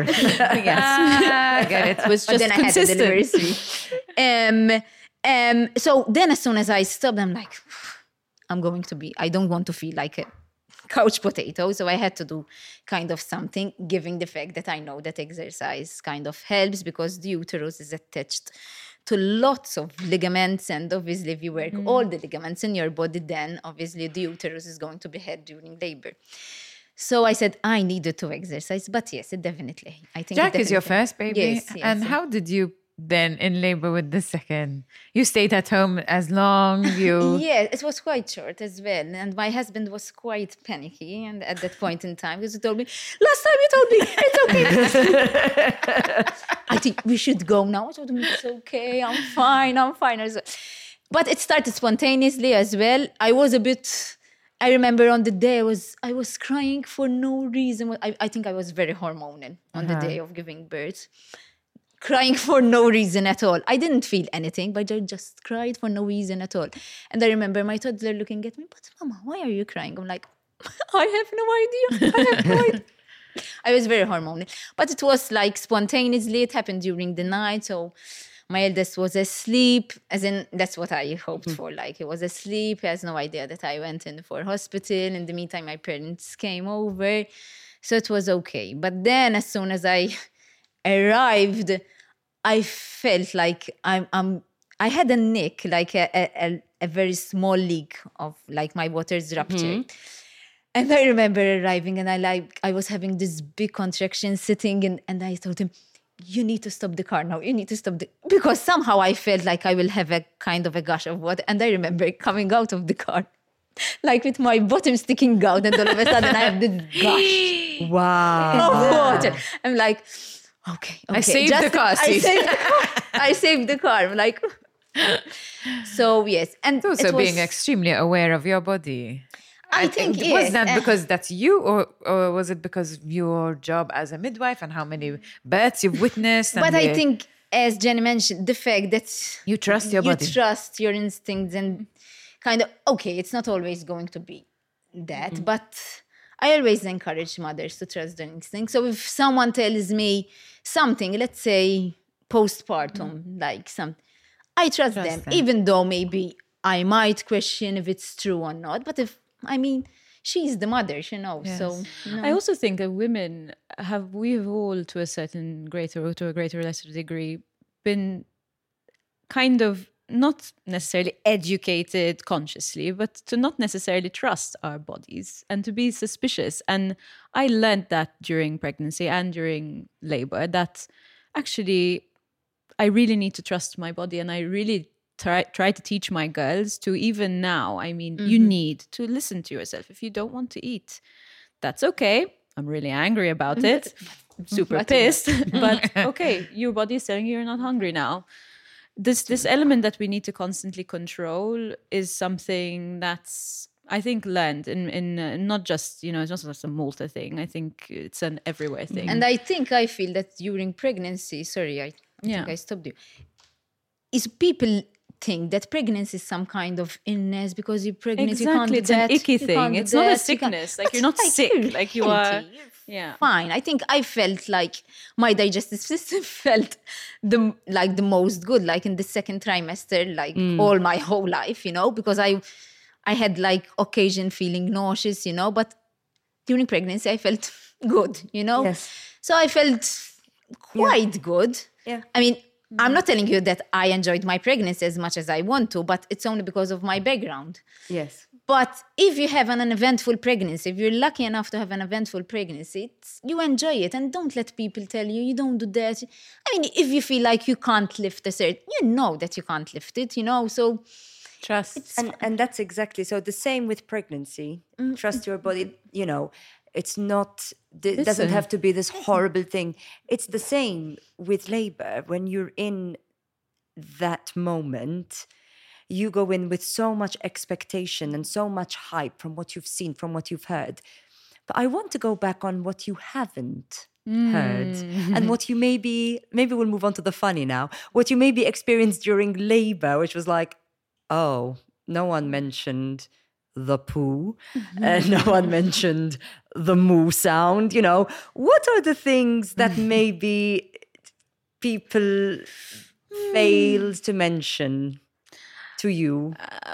ah, I get it. It was But just then I had a consistent. delivery suite. Um, um, so then as soon as I stopped, I'm like, I'm going to be, I don't want to feel like a couch potato. So I had to do kind of something, given the fact that I know that exercise kind of helps because the uterus is attached to lots of ligaments. And obviously if you work all the ligaments in your body, then obviously the uterus is going to be held during labor. So I said I needed to exercise, but yes, it definitely. I think it Jack is your definitely- first baby. Yes, yes. And how did you then in labor with the second? You stayed at home as long you Yeah, it was quite short as well. And my husband was quite panicky and at that point in time because he told me, last time you told me, it's okay. I think we should go now. I told him, it's okay, I'm fine, I'm fine. as well. But it started spontaneously as well. I was a bit, I remember on the day I was I was crying for no reason. I, I think I was very hormonal on the day of giving birth. Crying for no reason at all. I didn't feel anything, but I just cried for no reason at all. And I remember my toddler looking at me, but Mama, why are you crying? I'm like, I have no idea. I have no idea. I was very hormonal. But it was like spontaneously, it happened during the night. So my eldest was asleep, as in, that's what I hoped for. Like, he was asleep. He has no idea that I went in for hospital. In the meantime, my parents came over. So it was okay. But then as soon as I arrived, I felt like I'm, I'm I had a nick, like a, a, a very small leak of like my waters ruptured. Mm-hmm. And I remember arriving and I like I was having this big contraction sitting and, and I told him, you need to stop the car now. You need to stop the because somehow I felt like I will have a kind of a gush of water. And I remember coming out of the car, like with my bottom sticking out, and all of a sudden I have this gush Wow. of water. I'm like, okay, okay. I saved Just, the car. I saved the car. I saved the car. I'm like, so yes, and It's also it was, being extremely aware of your body. I And think it- yes. was that uh, because that's you, or, or was it because of your job as a midwife and how many births you've witnessed? And But I the- think, as Jenny mentioned, the fact that You trust your you body. trust your instincts, and kind of okay, it's not always going to be that, Mm-hmm. but I always encourage mothers to trust their instincts. So if someone tells me something, let's say postpartum, like some, I trust, them, them. even though maybe I might question if it's true or not. But if I mean, she's the mother, she knows. So you know. I also think that women have, we've all to a certain greater or to a greater or lesser degree been kind of not necessarily educated consciously, but to not necessarily trust our bodies and to be suspicious. And I learned that during pregnancy and during labor, that actually I really need to trust my body, and I really try, try to teach my girls to, even now, I mean, you need to listen to yourself. If you don't want to eat, that's okay. I'm really angry about it. Super pissed. But okay, your body is telling you you're not hungry now. This this element that we need to constantly control is something that's, I think, learned in in uh, not just, you know, it's not just a Malta thing. I think it's an everywhere thing. And I think I feel that during pregnancy, sorry, I, I Yeah. think I stopped you, is people think that pregnancy is some kind of illness because you're pregnant, you can't Exactly, do it's an that, icky you thing. can't do It's not a that, you can't- sickness. Like, But you're not sick. you're Like, you are- healthy, you're yeah. fine. I think I felt like my digestive system felt the like the most good, like in the second trimester, like all my whole life, you know, because I I had like occasion feeling nauseous, you know, but during pregnancy I felt good, you know. Yes. So I felt quite good. Yeah. I mean, I'm not telling you that I enjoyed my pregnancy as much as I want to, but it's only because of my background. Yes. But if you have an uneventful pregnancy, if you're lucky enough to have an eventful pregnancy, it's, you enjoy it, and don't let people tell you, you don't do that. I mean, if you feel like you can't lift a certain, you know that you can't lift it, you know, so... Trust. And and that's exactly so. The same with pregnancy. Trust your body. You know, it's not. It doesn't Listen. have to be this horrible thing. It's the same with labor. When you're in that moment, you go in with so much expectation and so much hype from what you've seen, from what you've heard. But I want to go back on what you haven't heard and what you maybe maybe we'll move on to the funny now. What you maybe experienced during labor, which was like, oh, no one mentioned the poo and no one mentioned the moo sound. You know, what are the things that maybe people failed to mention to you?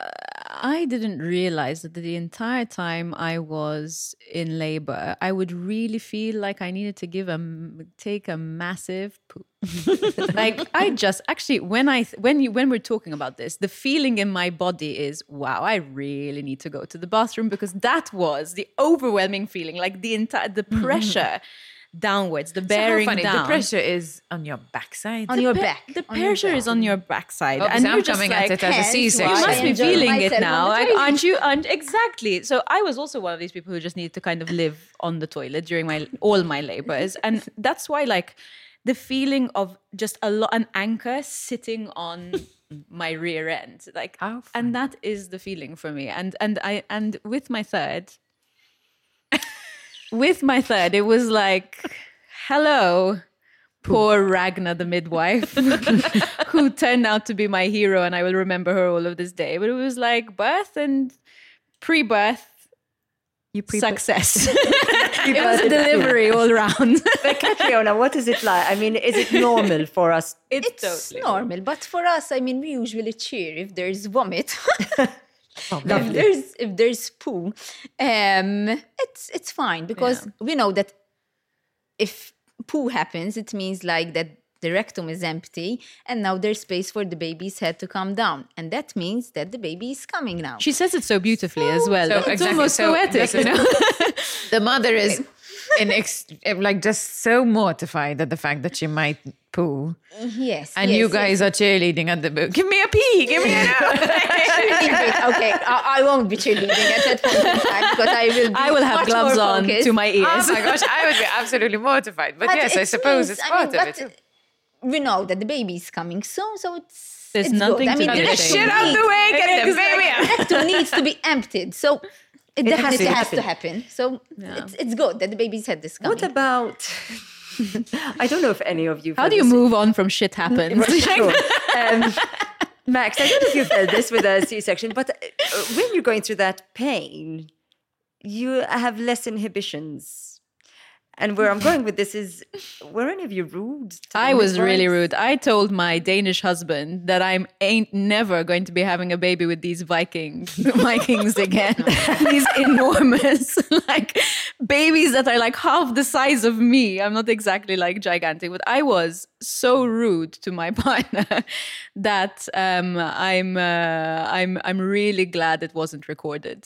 I didn't realize that the entire time I was in labor, I would really feel like I needed to give a m- take a massive poop. Like, I just actually, when I when you when we're talking about this, the feeling in my body is, wow, I really need to go to the bathroom, because that was the overwhelming feeling, like the entire the pressure downwards, the So how bearing funny. down. The pressure is on your backside. On your pe- back. The on your pressure back. is on your backside, Obviously, and I'm you're just coming like, at it as a hence C-section. why you I must be enjoy feeling it myself now, on the like, toilet. aren't you? And exactly. So I was also one of these people who just needed to kind of live on the toilet during my all my labors, and that's why, like, the feeling of just a lot an anchor sitting on my rear end, like, How fun. and that is the feeling for me. And and I and with my third, with my third, it was like, hello. Poor Ragnar, the midwife, who turned out to be my hero, and I will remember her all of this day. But it was like birth and pre-birth You pre- success. It was a delivery all around. But Catriona, what is it like? I mean, is it normal for us? It's, It's totally normal, but for us, I mean, we usually cheer if there's vomit. if there's if there's poo, um, it's it's fine because we know that if poo happens, it means like that the rectum is empty and now there's space for the baby's head to come down, and that means that the baby is coming now. She says it so beautifully as well. So it's exactly, almost so poetic, this you is- know. The mother is in ex- like just so mortified at the fact that she might poo, Yes, and yes, you yes. guys are cheerleading at the book. Give me a pee, give me a Cheerleading. Okay, I, I won't be cheerleading at that point in time because I will. Be I will have much gloves more on focused. to my ears. Oh my gosh, I would be absolutely mortified. But, But yes, I it suppose means- it's I part mean, of it. but we know that the baby is coming soon, so it's There's it's nothing good. I to mean, be the Get the ashamed shit rectum out the needs- way, get the baby out. the rectum needs to be emptied, so it, has definitely to has to happen. happen. So it's, it's good that the baby's head is coming. What about? I don't know if any of you. How do you move on from shit happens? Sure. Um, Max, I don't know if you felt this with a C-section, but uh, when you're going through that pain, you have less inhibitions. And where I'm going with this is, were any of you rude? to the I was really midwives? rude. I told my Danish husband that I'm ain't never going to be having a baby with these Vikings, Vikings again. These enormous, like babies that are like half the size of me. I'm not exactly like gigantic, but I was so rude to my partner that um, I'm uh, I'm I'm really glad it wasn't recorded.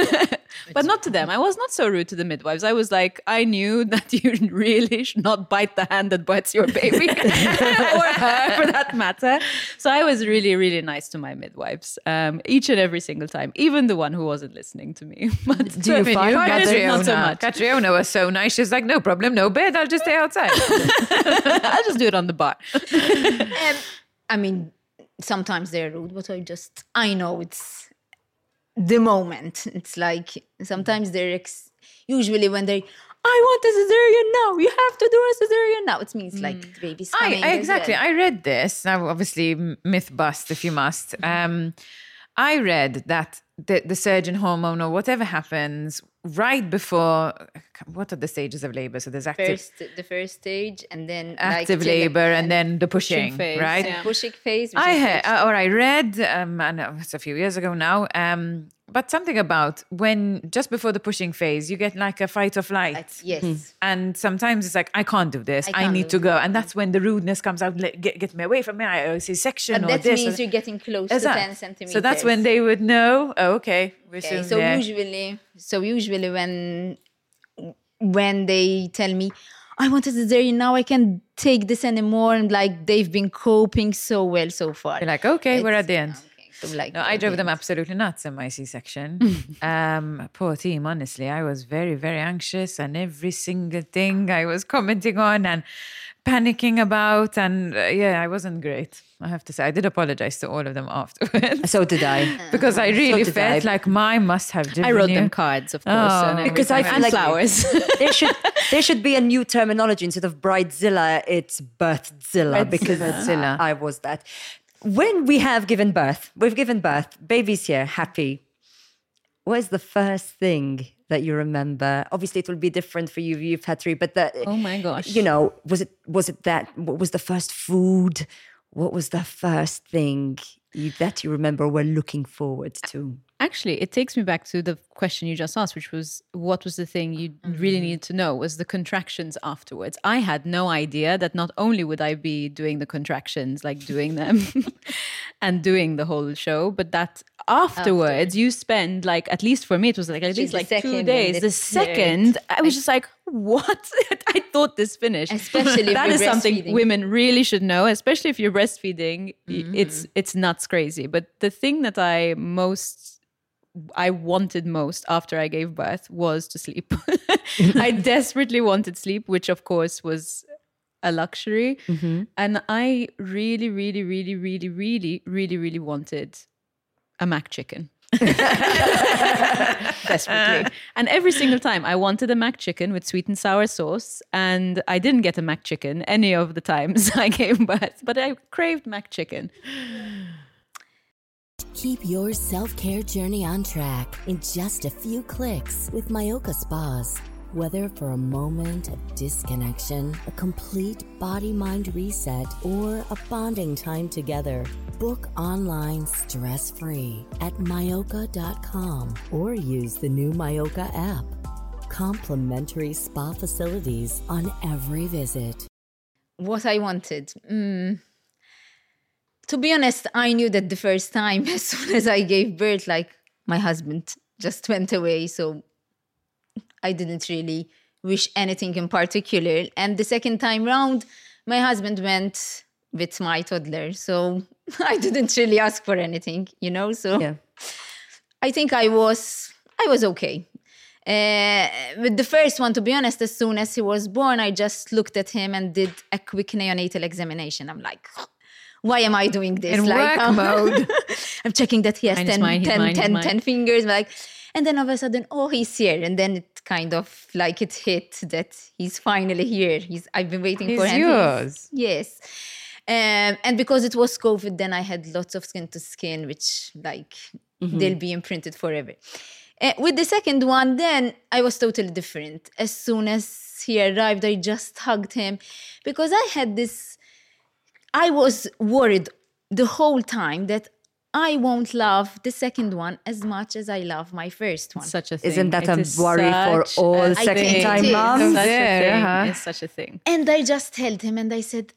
But not to them. I was not so rude to the midwives. I was like, I knew that you really should not bite the hand that bites your baby, or her for that matter. So I was really, really nice to my midwives, um, each and every single time, even the one who wasn't listeing to me. But Do you I mean, find you that Catriona, not so much. Catriona was so nice. She's like, no problem, no bed. I'll just stay outside. I'll just do it on the bar. Um, I mean, sometimes they're rude, but I just, I know it's the moment. It's like sometimes they're ex- usually when they, I want a cesarean now. You have to do a cesarean now. It means like the baby's I, coming. I- as exactly. well. I read this. Now, obviously, m- myth bust if you must. Um, I read that the, the surgeon hormone or whatever happens right before, what are the stages of labor? So there's active, First, the first stage, and then active like, till- labor and then the pushing, phase, right? yeah. pushing phase. which I is heard, stage- or I read, um, I know it's a few years ago now, um, but something about when just before the pushing phase, you get like a fight or flight. yes. And sometimes it's like, I can't do this. I I, can't need do to go. And that's when the rudeness comes out. Let, get, get me away from me. I C-section But or that this. means or- you're getting close to Exact. ten centimeters. So that's when they would know. Oh, okay, we're Okay, soon so there. usually, so usually when when they tell me I want a cesarean now, I can't take this anymore, and like they've been coping so well so far. You're like, okay, we're It's- at the end. okay, so like No, I at drove the them end. absolutely nuts in my C-section. um, poor team, honestly. I was very, very anxious, and every single thing I was commenting on and panicking about. And uh, yeah, I wasn't great, I have to say. I did apologize to all of them afterwards. So did I. Because I really did felt I. like mine must have driven I wrote you. them cards, of course, Oh. and Because I everything. feel and like- flowers. there should there should be a new terminology instead of bridezilla. It's birthzilla because Birthzilla. I was that. When we have given birth, we've given birth. Baby's here, happy. What is the first thing that you remember? Obviously, it will be different for you. You've had three, but the, Oh my gosh. you know, was it was it that? What was the first food? What was the first thing you, that you remember were looking forward to? Actually, it takes me back to the question you just asked, which was what was the thing you really needed to know was the contractions afterwards. I had no idea that not only would I be doing the contractions, like doing them and doing the whole show, but that afterwards you spend like, at least for me, it was like at Which least is the like two second days. and The the second, I was just like, what? I thought this finished. Especially if that you're is something breastfeeding. women really should know, especially if you're breastfeeding. y- It's it's nuts crazy. But the thing that I most I wanted most after I gave birth was to sleep. I desperately wanted sleep, which of course was a luxury. And I really, really, really, really, really, really, really wanted a mac chicken. Desperately. And every single time I wanted a mac chicken with sweet and sour sauce, and I didn't get a mac chicken any of the times I gave birth, but I craved mac chicken. Keep your self-care journey on track in just a few clicks with Myoka Spas. Whether for a moment of disconnection, a complete body-mind reset, or a bonding time together, book online stress-free at Myoka dot com or use the new Myoka app. Complimentary spa facilities on every visit. What I wanted. Mm. To be honest, I knew that the first time, as soon as I gave birth, like my husband just went away. So I didn't really wish anything in particular. And the second time round, my husband went with my toddler. So I didn't really ask for anything, you know? So Yeah. I think I was, I was okay. Uh, with the first one, to be honest, as soon as he was born, I just looked at him and did a quick neonatal examination. I'm like, why am I doing this? In like, work um, mode. I'm checking that he has Mine is ten, mine, he's ten, mine, he's ten, mine. ten fingers. Like, and then all of a sudden, oh, he's here. And then it kind of like it hit that he's finally here. He's I've been waiting for He's him. yours. Yes. Um, and because it was COVID, then I had lots of skin to skin, which like they'll be imprinted forever. Uh, with the second one, then I was totally different. As soon as he arrived, I just hugged him because I had this, I was worried the whole time that I won't love the second one as much as I love my first one. Such a thing. Isn't that It a is worry for such all a second thing. time It is. moms? Such There, a thing. huh? It's such a thing. And I just held him and I said,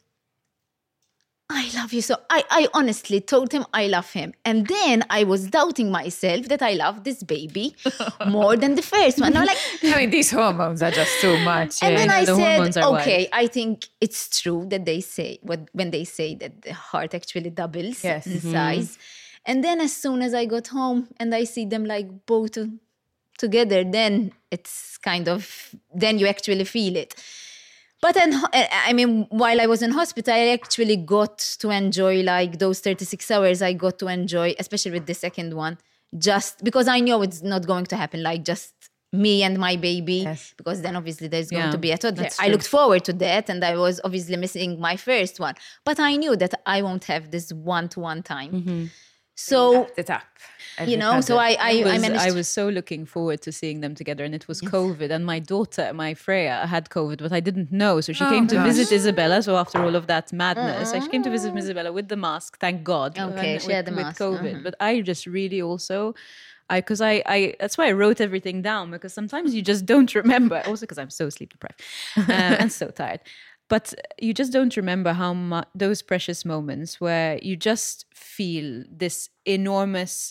I love you so. I, I honestly told him I love him. And then I was doubting myself that I love this baby more than the first one. I'm like, I mean, these hormones are just too much. and yeah. then I the hormones said, are okay, wild. I think it's true that they say, what when they say that the heart actually doubles Yes. in size. And then as soon as I got home and I see them like both to- together, then it's kind of, then you actually feel it. But then, I mean, while I was in hospital, I actually got to enjoy like those thirty-six hours I got to enjoy, especially with the second one, just because I knew it's not going to happen, like just me and my baby, Yes. because then obviously there's going Yeah, to be a toddler. that's I true. looked forward to that and I was obviously missing my first one. But I knew that I won't have this one-to-one time. So, it up. you know, so I, I, I was, I managed I was so looking forward to seeing them together, and it was COVID. And my daughter, my Freya, had COVID, but I didn't know. So she came to gosh. visit Isabella. So after all of that madness, like, she came to visit Isabella with the mask. Thank God. Okay, and she with, had the with mask, COVID. uh-huh. But I just really also. I, cause I, I, that's why I wrote everything down, because sometimes you just don't remember. Also, because I'm so sleep deprived uh, and so tired. But you just don't remember how much those precious moments where you just feel this enormous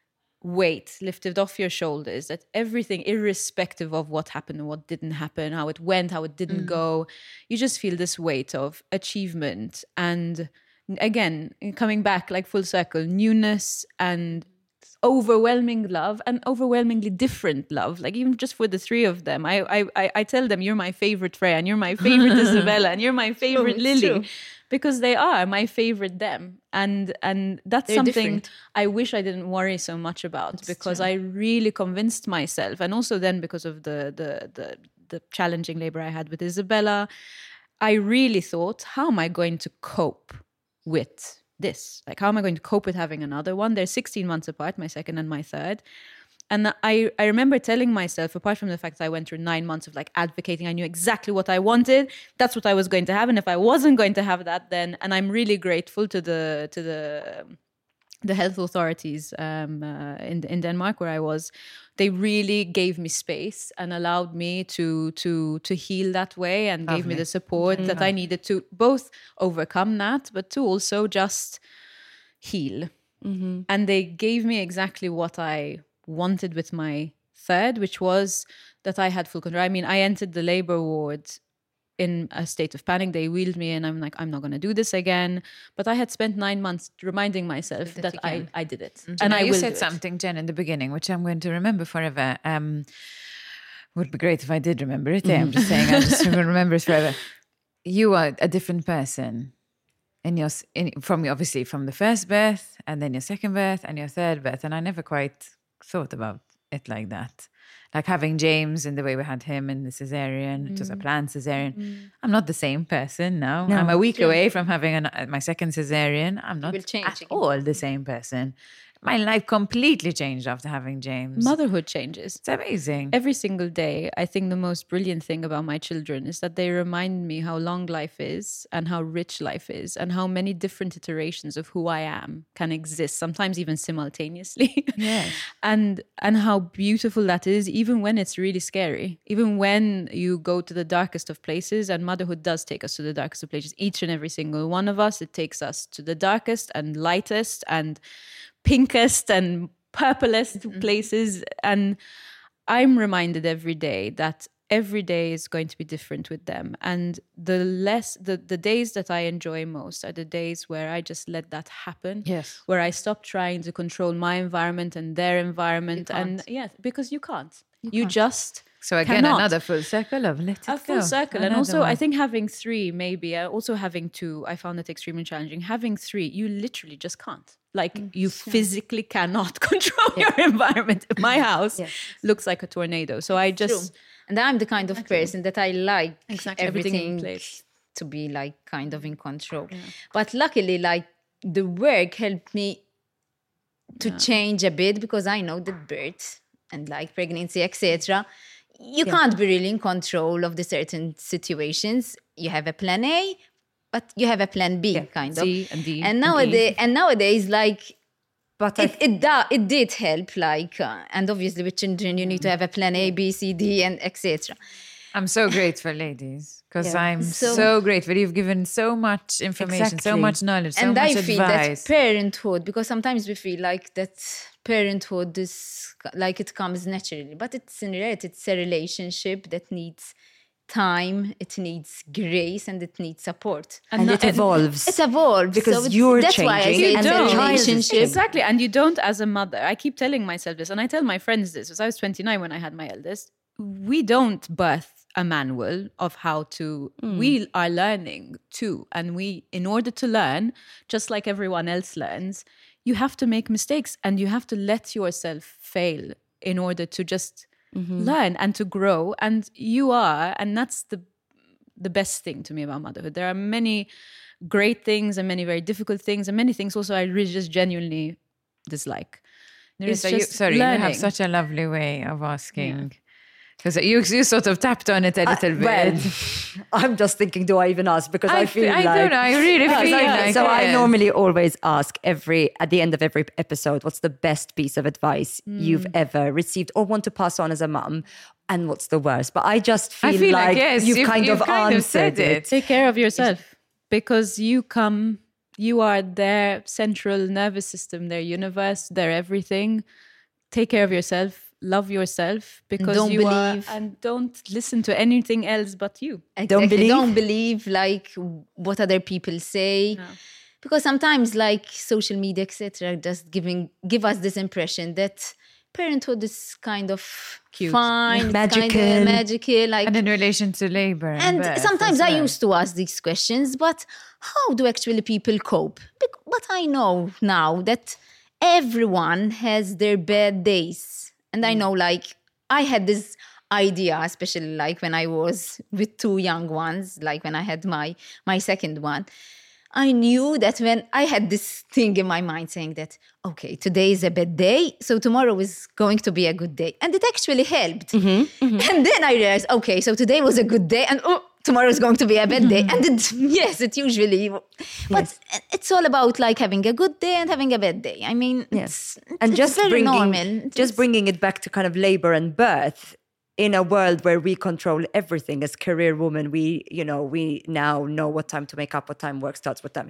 weight lifted off your shoulders, that everything, irrespective of what happened and what didn't happen, how it went, how it didn't go, you just feel this weight of achievement. And again, coming back like full circle, newness and overwhelming love, and overwhelmingly different love. Like even just for the three of them, I I I- I tell them, you're my favorite Freya, and you're my favorite Isabella, and you're my favorite it's Lily, true. because they are my favorite them, and and that's They're something different. I wish I didn't worry so much about, because I really convinced myself, and also then because of the the the the challenging labor I had with Isabella, I really thought, how am I going to cope with this? Like, how am I going to cope with having another one? They're sixteen months apart, my second and my third. And I, I remember telling myself, apart from the fact that I went through nine months of like advocating, I knew exactly what I wanted. That's what I was going to have. And if I wasn't going to have that, then, and I'm really grateful to the, to the, the health authorities um, uh, in in Denmark where I was, they really gave me space and allowed me to to to heal that way, and gave me the support that I needed to both overcome that, but to also just heal. And they gave me exactly what I wanted with my third, which was that I had full control. I mean, I entered the labor ward in a state of panic. They wheeled me and I'm like, I'm not going to do this again. But I had spent nine months reminding myself that, you I, can. I did it. And And I you will said do it. something, Jen, in the beginning, which I'm going to remember forever. Um, would be great if I did remember it. Yeah, I'm just saying, I'm just going to remember it forever. You are a different person in your, in, from obviously from the first birth, and then your second birth, and your third birth. And I never quite thought about it like that. Like having James in the way we had him in the cesarean, it was a planned cesarean. I'm not the same person now. I'm a week away from having an, my second cesarean. I'm not will change at again. all the same person. My life completely changed after having James. Motherhood changes. It's amazing. Every single day, I think the most brilliant thing about my children is that they remind me how long life is and how rich life is and how many different iterations of who I am can exist, sometimes even simultaneously. Yes. and and how beautiful that is, even when it's really scary, even when you go to the darkest of places. And motherhood does take us to the darkest of places. Each and every single one of us, it takes us to the darkest and lightest and pinkest and purplest mm-hmm. places. And I'm reminded every day that every day is going to be different with them. And the less the, the days that I enjoy most are the days where I just let that happen. Yes. Where I stop trying to control my environment and their environment. And yeah, because you can't. You, you can't. just So again, cannot. another full circle of let it a full go. circle. Another And also, one. I think having three, maybe, uh, also having two, I found it extremely challenging. Having three, you literally just can't. Like, mm, you sure. physically cannot control yeah. your environment. My house yes. looks like a tornado. So I just... True. And I'm the kind of exactly. person that I like exactly. everything, everything in place. To be, like, kind of in control. Yeah. But luckily, like, the work helped me to yeah. change a bit, because I know that birth and, like, pregnancy, et cetera, you yeah. can't be really in control of the certain situations. You have a plan A, but you have a plan B, yeah. kind of. C and D. And nowadays, and, and nowadays, like, but it it, da, it did help, like, uh, and obviously with children, you need to have a plan A, B, C, D, and et cetera. I'm so grateful, ladies, because yeah. I'm so, so grateful. You've given so much information, exactly. so much knowledge, so and much I advice. feel that parenthood, because sometimes we feel like that parenthood is like it comes naturally, but it's in reality, it's a relationship that needs time, it needs grace, and it needs support. And, and it evolves. It evolves. Because so you're that's changing. Why I say and it's a the relationship. Exactly. And you don't, as a mother, I keep telling myself this, and I tell my friends this, because I was twenty-nine when I had my eldest. We don't birth a manual of how to, mm. we are learning too. And we, in order to learn, just like everyone else learns, you have to make mistakes and you have to let yourself fail in order to just mm-hmm. learn and to grow. And you are, and that's the the best thing to me about motherhood. There are many great things and many very difficult things and many things also I really just genuinely dislike. It's just you, sorry, learning. You have such a lovely way of asking. Yeah. Because you, you sort of tapped on it a little I, bit. Well, I'm just thinking, do I even ask? Because I, I feel I like... I don't know, I really no, feel so, like So it. I normally always ask every at the end of every episode, what's the best piece of advice mm. you've ever received or want to pass on as a mum? And what's the worst? But I just feel, I feel like, like yes, you've, you've kind you've of kind answered of it. it. Take care of yourself. Because you come, you are their central nervous system, their universe, their everything. Take care of yourself. Love yourself because don't you believe. are, and don't listen to anything else but you. Exactly. Don't believe. Don't believe like what other people say, no. Because sometimes like social media, et cetera, just giving give us this impression that parenthood is kind of cute, fine, yeah. magical, kind of magical, like and in relation to labor. And, and sometimes well. I used to ask these questions, but how do actually people cope? But I know now that everyone has their bad days. And I know, like, I had this idea, especially like when I was with two young ones, like when I had my my second one. I knew that when I had this thing in my mind saying that, okay, today is a bad day, so tomorrow is going to be a good day. And it actually helped. Mm-hmm, mm-hmm. And then I realized, okay, so today was a good day, and oh, tomorrow is going to be a bad day. Mm-hmm. And it, yes, it usually, but yes. It's all about like having a good day and having a bad day. I mean, yes. it's, and it's just very bringing, normal. Just it's, bringing it back to kind of labor and birth. In a world where we control everything as career women, we, you know, we now know what time to make up, what time work starts, what time.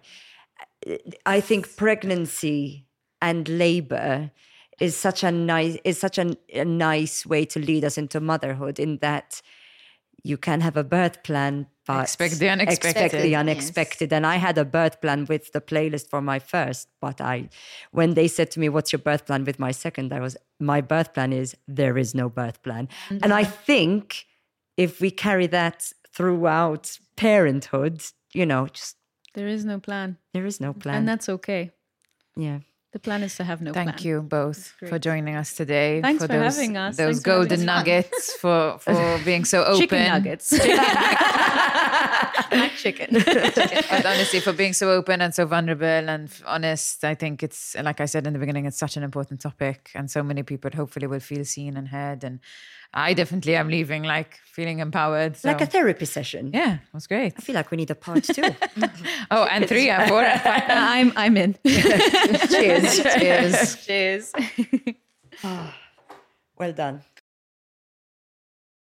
I think pregnancy and labor is such a nice is such a, a nice way to lead us into motherhood. In that you can have a birth plan, but expect the unexpected. Expect the unexpected. Yes. And I had a birth plan with the playlist for my first, but I, when they said to me, "What's your birth plan with my second?" I was, my birth plan is there is no birth plan. Mm-hmm. And I think if we carry that throughout parenthood, you know, just there is no plan. There is no plan, and that's okay. Yeah. The plan is to have no Thank plan. Thank you both for joining us today. Thanks for, for those, having us. Those Thanks golden nuggets, for, for being so open. Chicken nuggets. Chicken nuggets. Chicken. But honestly, for being so open and so vulnerable and f- honest, I think it's, like I said in the beginning, it's such an important topic. And so many people hopefully will feel seen and heard. And I definitely am leaving like feeling empowered. So. Like a therapy session. Yeah, it was great. I feel like we need a part two. Oh, and three and four and five. I'm I'm in. Cheers. Cheers. Cheers. Well done.